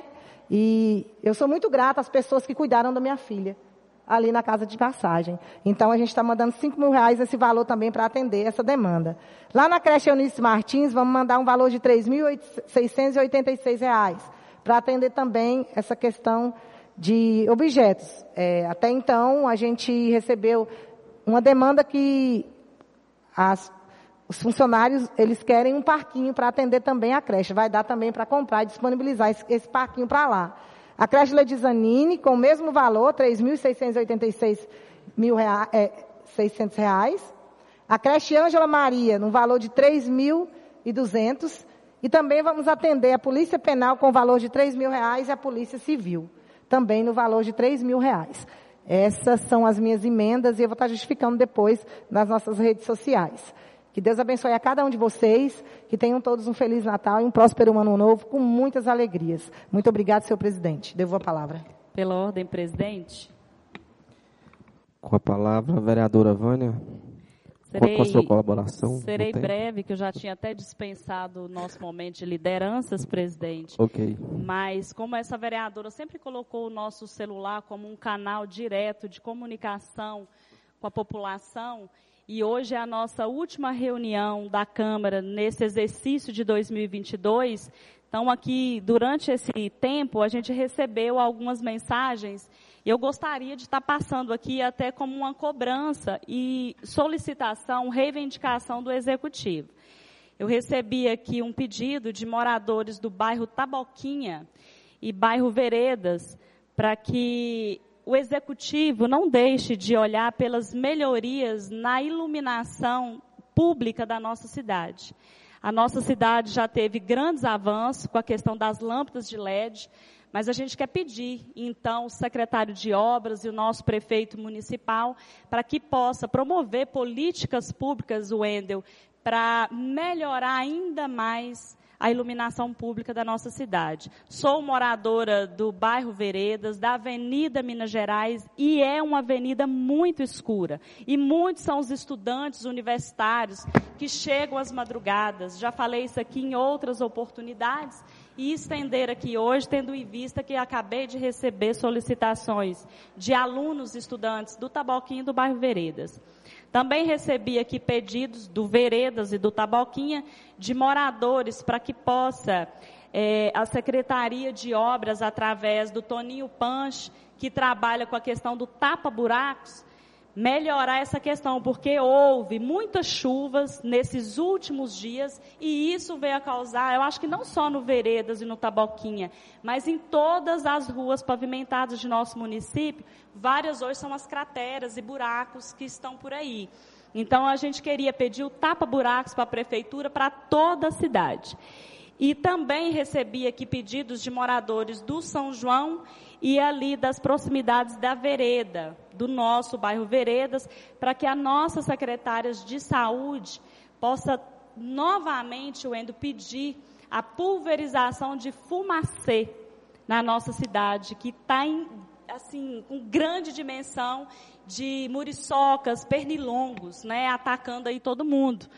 E eu sou muito grata às pessoas que cuidaram da minha filha, ali na Casa de Passagem. Então, a gente está mandando cinco mil reais esse valor também para atender essa demanda. Lá na creche Eunice Martins, vamos mandar um valor de três mil seiscentos e oitenta e seis reais para atender também essa questão de objetos. É, até então, a gente recebeu uma demanda que as Os funcionários, eles querem um parquinho para atender também a creche. Vai dar também para comprar e disponibilizar esse, esse parquinho para lá. A creche Ledizanine, com o mesmo valor, três mil seiscentos e oitenta e seis mil reais, é, seiscentos reais. A creche Ângela Maria, no valor de três mil e duzentos. E também vamos atender a Polícia Penal com valor de três mil reais e a Polícia Civil, também no valor de três mil reais. Essas são as minhas emendas e eu vou estar justificando depois nas nossas redes sociais. Que Deus abençoe a cada um de vocês, que tenham todos um Feliz Natal e um próspero Ano Novo, com muitas alegrias. Muito obrigado, senhor presidente. Devolvo a palavra. Pela ordem, presidente. Com a palavra, a vereadora Vânia. Serei, com a sua colaboração. Serei breve, que eu já tinha até dispensado o nosso momento de lideranças, presidente. Ok. Mas, como essa vereadora sempre colocou o nosso celular como um canal direto de comunicação com a população, e hoje é a nossa última reunião da Câmara nesse exercício de dois mil e vinte e dois. Então, aqui, durante esse tempo, a gente recebeu algumas mensagens. E eu gostaria de estar passando aqui até como uma cobrança e solicitação, reivindicação do Executivo. Eu recebi aqui um pedido de moradores do bairro Taboquinha e bairro Veredas, para que o Executivo não deixe de olhar pelas melhorias na iluminação pública da nossa cidade. A nossa cidade já teve grandes avanços com a questão das lâmpadas de L E D, mas a gente quer pedir, então, o secretário de Obras e o nosso prefeito municipal, para que possa promover políticas públicas, o Wendel, para melhorar ainda mais a iluminação pública da nossa cidade. Sou moradora do bairro Veredas, da Avenida Minas Gerais, e é uma avenida muito escura. E muitos são os estudantes universitários que chegam às madrugadas. Já falei isso aqui em outras oportunidades, e estender aqui hoje, tendo em vista que acabei de receber solicitações de alunos estudantes do Taboquinha e do bairro Veredas. Também recebi aqui pedidos do Veredas e do Taboquinha de moradores para que possa é, a Secretaria de Obras, através do Toninho Panche, que trabalha com a questão do tapa-buracos, melhorar essa questão, porque houve muitas chuvas nesses últimos dias e isso veio a causar, eu acho que não só no Veredas e no Taboquinha, mas em todas as ruas pavimentadas de nosso município, várias hoje são as crateras e buracos que estão por aí. Então, a gente queria pedir o tapa-buracos para a Prefeitura, para toda a cidade. E também recebi aqui pedidos de moradores do São João e ali das proximidades da Vereda, do nosso bairro Veredas, para que a nossa secretária de saúde possa novamente, o Endo, pedir a pulverização de fumacê na nossa cidade, que está em, assim, com grande dimensão de muriçocas, pernilongos, né, atacando aí todo mundo.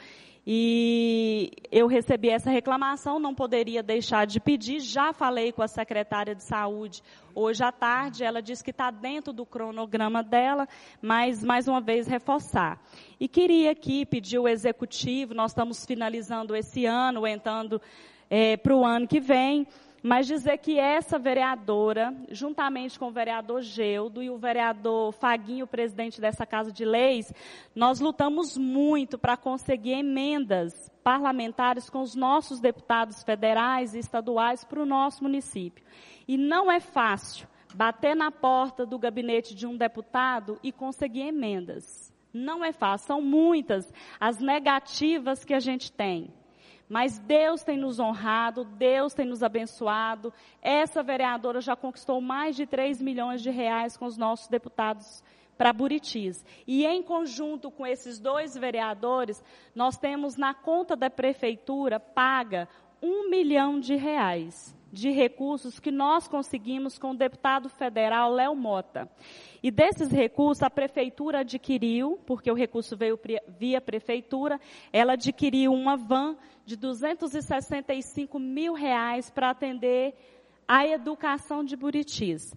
E eu recebi essa reclamação, não poderia deixar de pedir, já falei com a secretária de saúde hoje à tarde, ela disse que está dentro do cronograma dela, mas mais uma vez reforçar. E queria aqui pedir o executivo, nós estamos finalizando esse ano, entrando é, para o ano que vem, mas dizer que essa vereadora, juntamente com o vereador Geudo e o vereador Faguinho, presidente dessa Casa de Leis, nós lutamos muito para conseguir emendas parlamentares com os nossos deputados federais e estaduais para o nosso município. E não é fácil bater na porta do gabinete de um deputado e conseguir emendas. Não é fácil, são muitas as negativas que a gente tem. Mas Deus tem nos honrado, Deus tem nos abençoado. Essa vereadora já conquistou mais de três milhões de reais com os nossos deputados para Buritis. E em conjunto com esses dois vereadores, nós temos na conta da prefeitura paga um milhão de reais de recursos que nós conseguimos com o deputado federal Léo Mota. E desses recursos a prefeitura adquiriu, porque o recurso veio via prefeitura, ela adquiriu uma van de duzentos e sessenta e cinco mil reais para atender a educação de Buritis.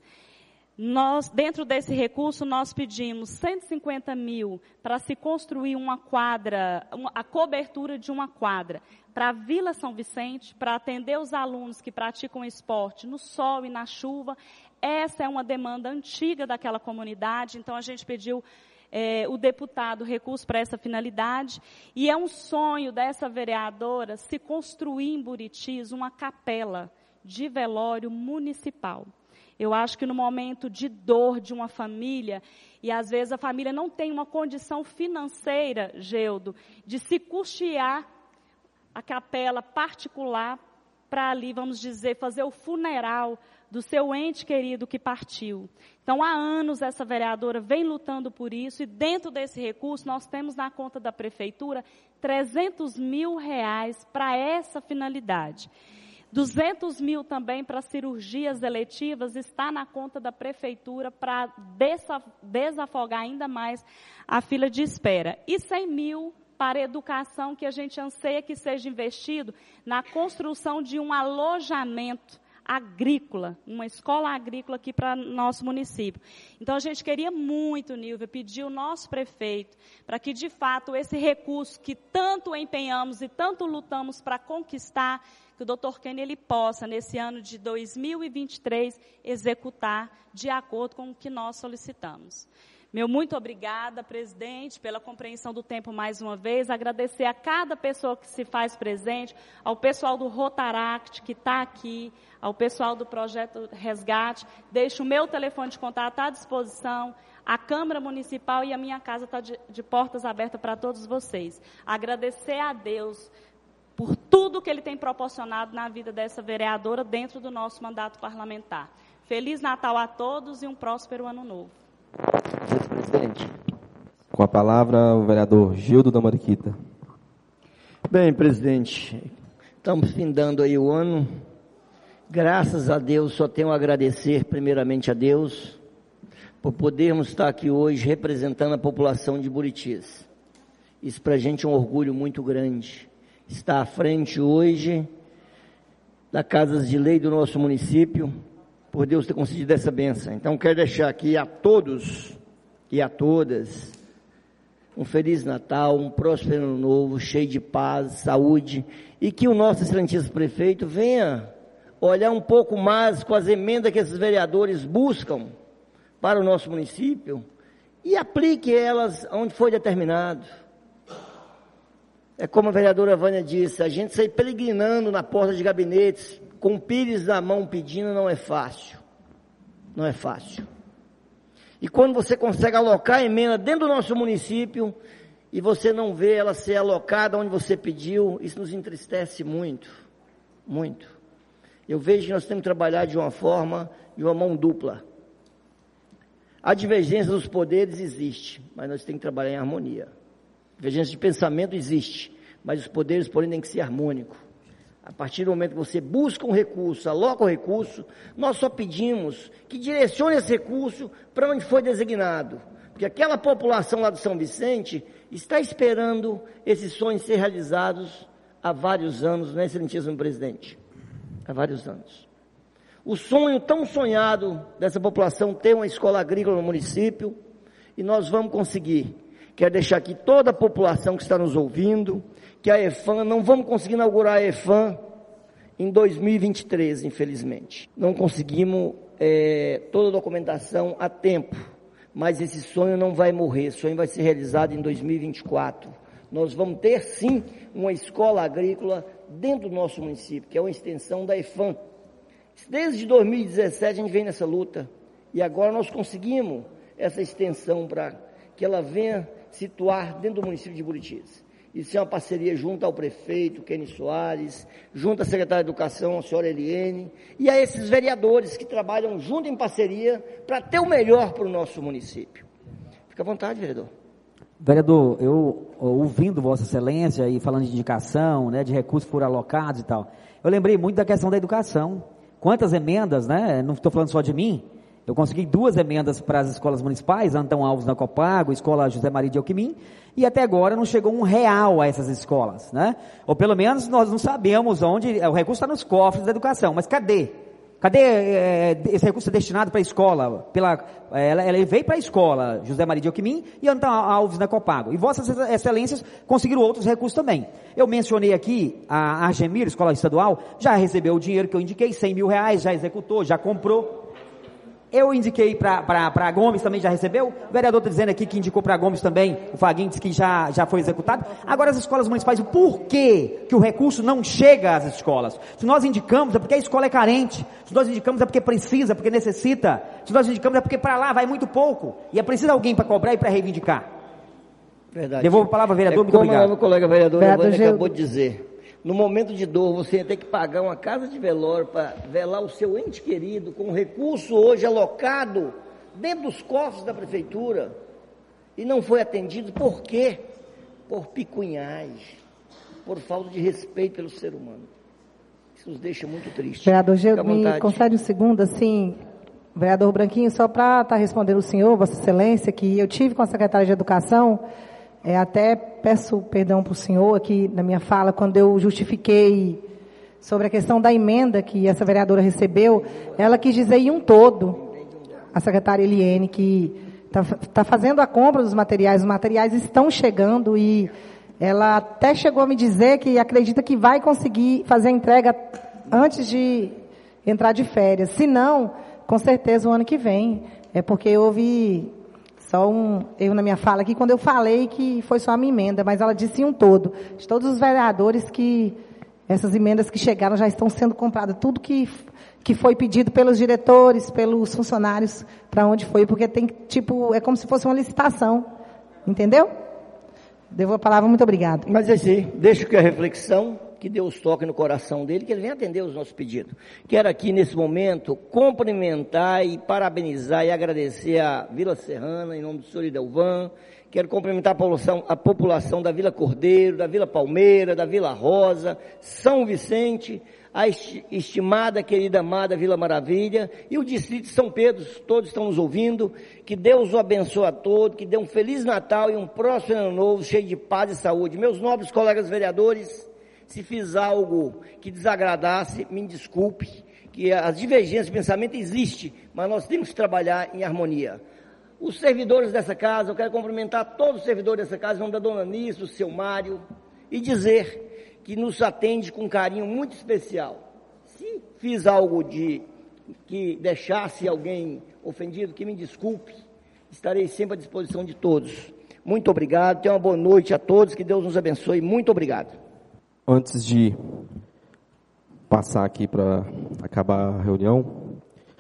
Nós, dentro desse recurso, nós pedimos cento e cinquenta mil para se construir uma quadra, uma, a cobertura de uma quadra para a Vila São Vicente, para atender os alunos que praticam esporte no sol e na chuva. Essa é uma demanda antiga daquela comunidade, então a gente pediu é, o deputado recurso para essa finalidade, e é um sonho dessa vereadora se construir em Buritis uma capela de velório municipal. Eu acho que no momento de dor de uma família, e às vezes a família não tem uma condição financeira, Geudo, de se custear a capela particular para ali, vamos dizer, fazer o funeral do seu ente querido que partiu. Então, há anos essa vereadora vem lutando por isso, e dentro desse recurso nós temos na conta da prefeitura trezentos mil reais para essa finalidade. duzentos mil também para cirurgias eletivas está na conta da prefeitura para desafogar ainda mais a fila de espera. E cem mil para educação, que a gente anseia que seja investido na construção de um alojamento agrícola, uma escola agrícola aqui para nosso município. Então, a gente queria muito, Nilvia, pedir ao nosso prefeito para que, de fato, esse recurso que tanto empenhamos e tanto lutamos para conquistar, que o doutor Kenny ele possa, nesse ano de dois mil e vinte e três, executar de acordo com o que nós solicitamos. Meu muito obrigada, presidente, pela compreensão do tempo mais uma vez. Agradecer a cada pessoa que se faz presente, ao pessoal do Rotaract que está aqui, ao pessoal do Projeto Resgate. Deixo o meu telefone de contato à disposição. A Câmara Municipal e a minha casa está de, de portas abertas para todos vocês. Agradecer a Deus por tudo que Ele tem proporcionado na vida dessa vereadora dentro do nosso mandato parlamentar. Feliz Natal a todos e um próspero Ano Novo. Vice-presidente. Com a palavra, o vereador Gildo da Mariquita. Bem, presidente, estamos findando aí o ano. Graças a Deus, só tenho a agradecer primeiramente a Deus por podermos estar aqui hoje representando a população de Buritis. Isso para a gente é um orgulho muito grande. Estar à frente hoje da Casa de Lei do nosso município, por Deus ter concedido essa bênção. Então, quero deixar aqui a todos e a todas um Feliz Natal, um próspero Ano Novo, cheio de paz, saúde, e que o nosso excelentíssimo prefeito venha olhar um pouco mais com as emendas que esses vereadores buscam para o nosso município e aplique elas onde foi determinado. É como a vereadora Vânia disse, a gente sair peregrinando na porta de gabinetes, com o pires na mão pedindo, não é fácil. Não é fácil. E quando você consegue alocar a emenda dentro do nosso município, e você não vê ela ser alocada onde você pediu, isso nos entristece muito. Muito. Eu vejo que nós temos que trabalhar de uma forma, de uma mão dupla. A divergência dos poderes existe, mas nós temos que trabalhar em harmonia. Divergência de pensamento existe, mas os poderes, porém, têm que ser harmônicos. A partir do momento que você busca um recurso, aloca o recurso, nós só pedimos que direcione esse recurso para onde foi designado. Porque aquela população lá de São Vicente está esperando esses sonhos ser realizados há vários anos, né, excelentíssimo presidente? Há vários anos. O sonho tão sonhado dessa população ter uma escola agrícola no município, e nós vamos conseguir. Quero deixar aqui toda a população que está nos ouvindo, que a EFAM, não vamos conseguir inaugurar a EFAM em dois mil e vinte e três, infelizmente. Não conseguimos é, toda a documentação a tempo, mas esse sonho não vai morrer, esse sonho vai ser realizado em dois mil e vinte e quatro. Nós vamos ter, sim, uma escola agrícola dentro do nosso município, que é uma extensão da EFAM. Desde dois mil e dezessete a gente vem nessa luta, e agora nós conseguimos essa extensão para que ela venha situar dentro do município de Buritis. Isso é uma parceria junto ao prefeito, Kenny Soares, junto à secretária de Educação, a senhora Eliene, e a esses vereadores que trabalham junto em parceria para ter o melhor para o nosso município. Fica à vontade, vereador. Vereador, eu ouvindo Vossa Excelência e falando de indicação, né, de recursos foram alocados e tal, eu lembrei muito da questão da educação. Quantas emendas, né? Não estou falando só de mim. Eu consegui duas emendas para as escolas municipais, Antão Alves na Copago, Escola José Maria de Alquimim, e até agora não chegou um real a essas escolas, né? Ou pelo menos nós não sabemos onde, o recurso está nos cofres da educação, mas cadê? Cadê é, esse recurso destinado para a escola? Pela, ela, ela veio para a escola José Maria de Alquimim e Antão Alves na Copago. E Vossas Excelências conseguiram outros recursos também. Eu mencionei aqui a Argemir, Escola Estadual, já recebeu o dinheiro que eu indiquei, cem mil reais, já executou, já comprou. Eu indiquei para a Gomes, também já recebeu. O vereador está dizendo aqui que indicou para a Gomes também, o Faguinho disse que já, já foi executado. Agora as escolas municipais, por que que o recurso não chega às escolas? Se nós indicamos é porque a escola é carente, se nós indicamos é porque precisa, porque necessita, se nós indicamos é porque para lá vai muito pouco, e é preciso alguém para cobrar e para reivindicar. Verdade. Devolvo a palavra, vereador, é muito obrigado. Como o colega vereador Vereador Giovanni acabou de dizer. No momento de dor, você ia ter que pagar uma casa de velório para velar o seu ente querido, com recurso hoje alocado dentro dos cofres da prefeitura, e não foi atendido. Por quê? Por picunhais, por falta de respeito pelo ser humano. Isso nos deixa muito triste. Vereador Geu, me concede um segundo, assim, vereador Branquinho, só para estar tá respondendo o senhor, Vossa Excelência, que eu tive com a secretária de Educação. É, até peço perdão para o senhor aqui na minha fala, quando eu justifiquei sobre a questão da emenda que essa vereadora recebeu, ela quis dizer em um todo, a secretária Eliene, que está tá fazendo a compra dos materiais, os materiais estão chegando, e ela até chegou a me dizer que acredita que vai conseguir fazer a entrega antes de entrar de férias, se não, com certeza o ano que vem, é porque houve... Só um erro na minha fala aqui, quando eu falei que foi só uma emenda, mas ela disse um todo. De todos os vereadores que essas emendas que chegaram já estão sendo compradas. Tudo que, que foi pedido pelos diretores, pelos funcionários, para onde foi, porque tem, tipo, é como se fosse uma licitação. Entendeu? Devo a palavra, muito obrigado. Mas assim, deixo que a reflexão, que Deus toque no coração dele, que ele venha atender os nossos pedidos. Quero aqui, nesse momento, cumprimentar e parabenizar e agradecer a Vila Serrana, em nome do senhor Idelvan. Quero cumprimentar a população, a população da Vila Cordeiro, da Vila Palmeira, da Vila Rosa, São Vicente, a estimada, querida, amada Vila Maravilha e o distrito de São Pedro. Todos estão nos ouvindo. Que Deus o abençoe a todos, que dê um Feliz Natal e um próximo Ano Novo, cheio de paz e saúde. Meus nobres colegas vereadores, se fiz algo que desagradasse, me desculpe, que as divergências de pensamento existem, mas nós temos que trabalhar em harmonia. Os servidores dessa casa, eu quero cumprimentar todos os servidores dessa casa, em nome da dona Nisso, do seu Mário, e dizer que nos atende com um carinho muito especial. Se fiz algo de que deixasse alguém ofendido, que me desculpe, estarei sempre à disposição de todos. Muito obrigado, tenha uma boa noite a todos, que Deus nos abençoe, muito obrigado. Antes de passar aqui para acabar a reunião,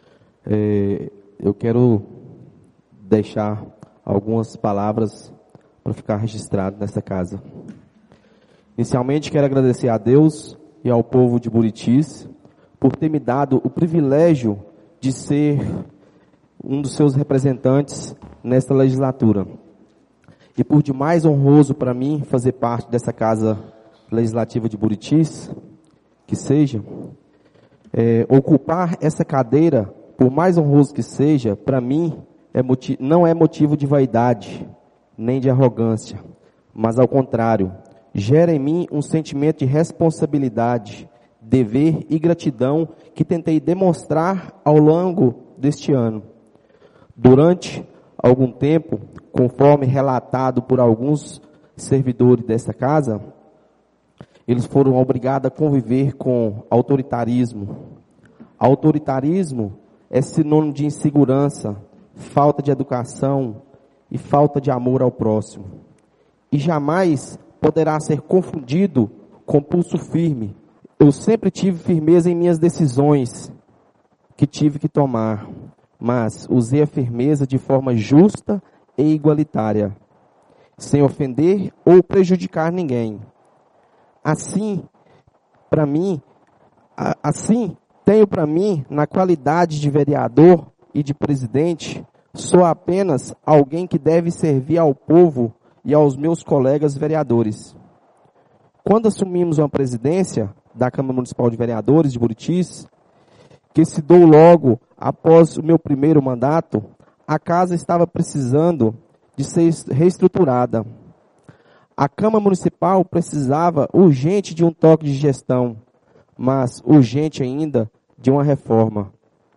é, eu quero deixar algumas palavras para ficar registrado nessa casa. Inicialmente, quero agradecer a Deus e ao povo de Buritis por ter me dado o privilégio de ser um dos seus representantes nesta legislatura. E por demais honroso para mim fazer parte dessa casa legislativa de Buritis, que seja, é, ocupar essa cadeira, por mais honroso que seja, para mim, é moti- não é motivo de vaidade, nem de arrogância, mas ao contrário, gera em mim um sentimento de responsabilidade, dever e gratidão que tentei demonstrar ao longo deste ano. Durante algum tempo, conforme relatado por alguns servidores desta casa, eles foram obrigados a conviver com autoritarismo. Autoritarismo é sinônimo de insegurança, falta de educação e falta de amor ao próximo. E jamais poderá ser confundido com pulso firme. Eu sempre tive firmeza em minhas decisões que tive que tomar, mas usei a firmeza de forma justa e igualitária, sem ofender ou prejudicar ninguém. Assim, para mim, assim, tenho para mim, na qualidade de vereador e de presidente, sou apenas alguém que deve servir ao povo e aos meus colegas vereadores. Quando assumimos uma presidência da Câmara Municipal de Vereadores de Buritis, que se deu logo após o meu primeiro mandato, a casa estava precisando de ser reestruturada. A Câmara Municipal precisava urgente de um toque de gestão, mas urgente ainda de uma reforma,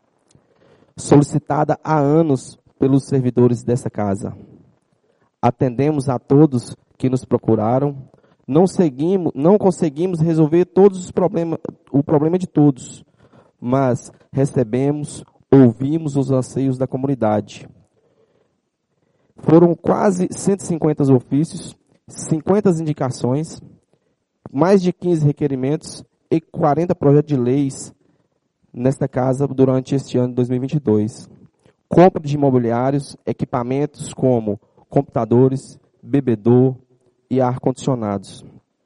solicitada há anos pelos servidores dessa casa. Atendemos a todos que nos procuraram, não, seguimos, não conseguimos resolver todos os problemas, o problema de todos, mas recebemos, ouvimos os anseios da comunidade. Foram quase cento e cinquenta ofícios, cinquenta indicações, mais de quinze requerimentos e quarenta projetos de leis nesta casa durante este ano de dois mil e vinte e dois. Compra de imobiliários, equipamentos como computadores, bebedor e ar-condicionados.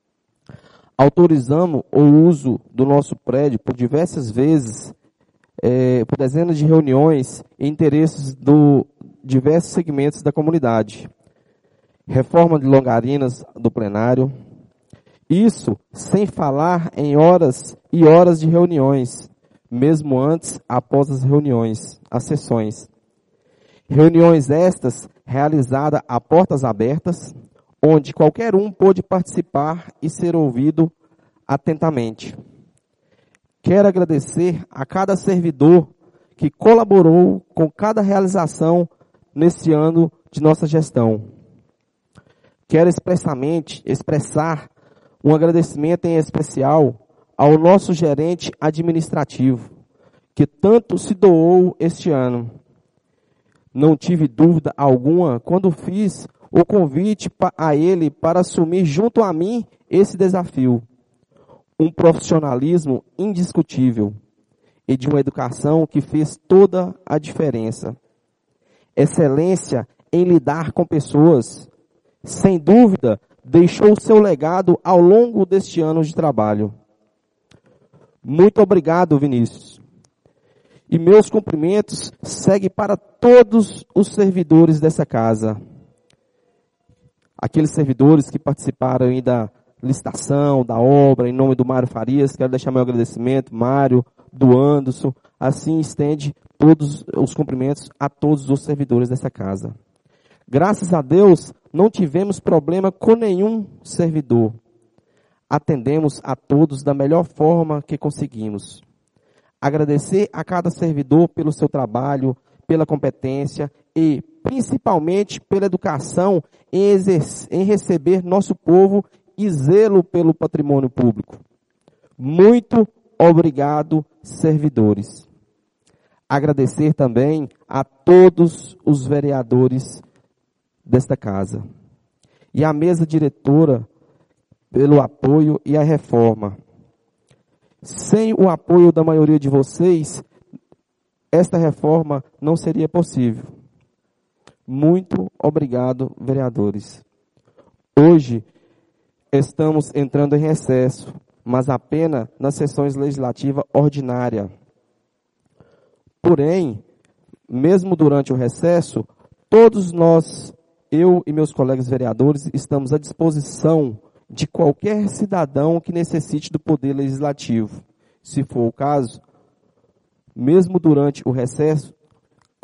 Autorizamos o uso do nosso prédio por diversas vezes, é, por dezenas de reuniões e interesses do diversos segmentos da comunidade. Reforma de longarinas do plenário. Isso sem falar em horas e horas de reuniões, mesmo antes, após as reuniões, as sessões. Reuniões estas realizadas a portas abertas, onde qualquer um pôde participar e ser ouvido atentamente. Quero agradecer a cada servidor que colaborou com cada realização nesse ano de nossa gestão. Quero expressamente expressar um agradecimento em especial ao nosso gerente administrativo, que tanto se doou este ano. Não tive dúvida alguma quando fiz o convite a ele para assumir junto a mim esse desafio. Um profissionalismo indiscutível e de uma educação que fez toda a diferença. Excelência em lidar com pessoas, sem dúvida, deixou seu legado ao longo deste ano de trabalho. Muito obrigado, Vinícius. E meus cumprimentos seguem para todos os servidores dessa casa. Aqueles servidores que participaram aí da licitação, da obra, em nome do Mário Farias, quero deixar meu agradecimento, Mário, do Anderson, assim estende todos os cumprimentos a todos os servidores dessa casa. Graças a Deus, não tivemos problema com nenhum servidor. Atendemos a todos da melhor forma que conseguimos. Agradecer a cada servidor pelo seu trabalho, pela competência e, principalmente, pela educação em, exercer, em receber nosso povo e zelo pelo patrimônio público. Muito obrigado, servidores. Agradecer também a todos os vereadores desta casa e a mesa diretora pelo apoio e a reforma. Sem o apoio da maioria de vocês, esta reforma não seria possível. Muito obrigado, vereadores. Hoje estamos entrando em recesso, mas apenas nas sessões legislativas ordinárias. Porém, mesmo durante o recesso, todos nós, eu e meus colegas vereadores, estamos à disposição de qualquer cidadão que necessite do poder legislativo. Se for o caso, mesmo durante o recesso,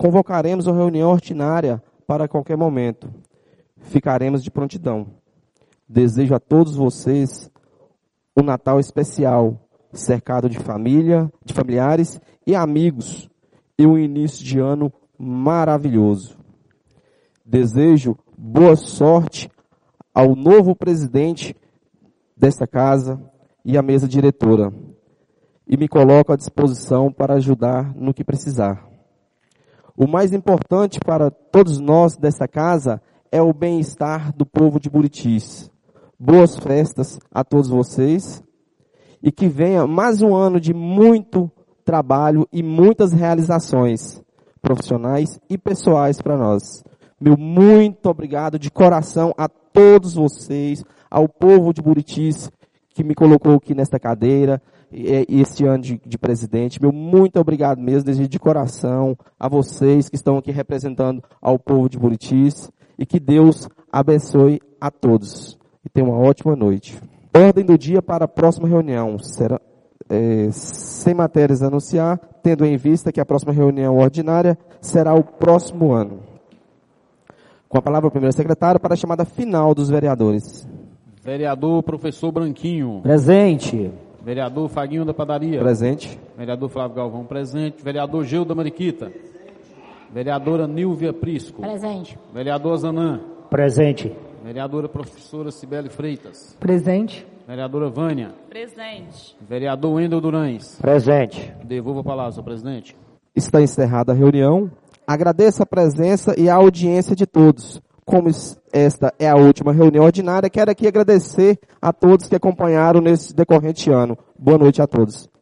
convocaremos uma reunião ordinária para qualquer momento. Ficaremos de prontidão. Desejo a todos vocês um Natal especial, cercado de família, de familiares e amigos, e um início de ano maravilhoso. Desejo boa sorte ao novo presidente desta casa e à mesa diretora, e me coloco à disposição para ajudar no que precisar. O mais importante para todos nós desta casa é o bem-estar do povo de Buritis. Boas festas a todos vocês e que venha mais um ano de muito trabalho e muitas realizações profissionais e pessoais para nós. Meu muito obrigado de coração a todos vocês, ao povo de Buritis que me colocou aqui nesta cadeira, e este ano de, de presidente. Meu muito obrigado mesmo, desejo de coração a vocês que estão aqui representando ao povo de Buritis, e que Deus abençoe a todos. E tenha uma ótima noite. Ordem do dia para a próxima reunião. Será, é, sem matérias a anunciar, tendo em vista que a próxima reunião ordinária será o próximo ano. Com a palavra, o primeiro secretário para a chamada final dos vereadores. Vereador Professor Branquinho. Presente. Vereador Faguinho da Padaria. Presente. Vereador Flávio Galvão, presente. Vereador Gil da Mariquita. Vereadora Nilvia Prisco. Presente. Vereador Zanã. Presente. Vereadora Professora Cibele Freitas. Presente. Vereadora Vânia. Presente. Vereador Wendel Durães. Presente. Devolvo a palavra, senhor presidente. Está encerrada a reunião. Agradeço a presença e a audiência de todos. Como esta é a última reunião ordinária, quero aqui agradecer a todos que acompanharam nesse decorrente ano. Boa noite a todos.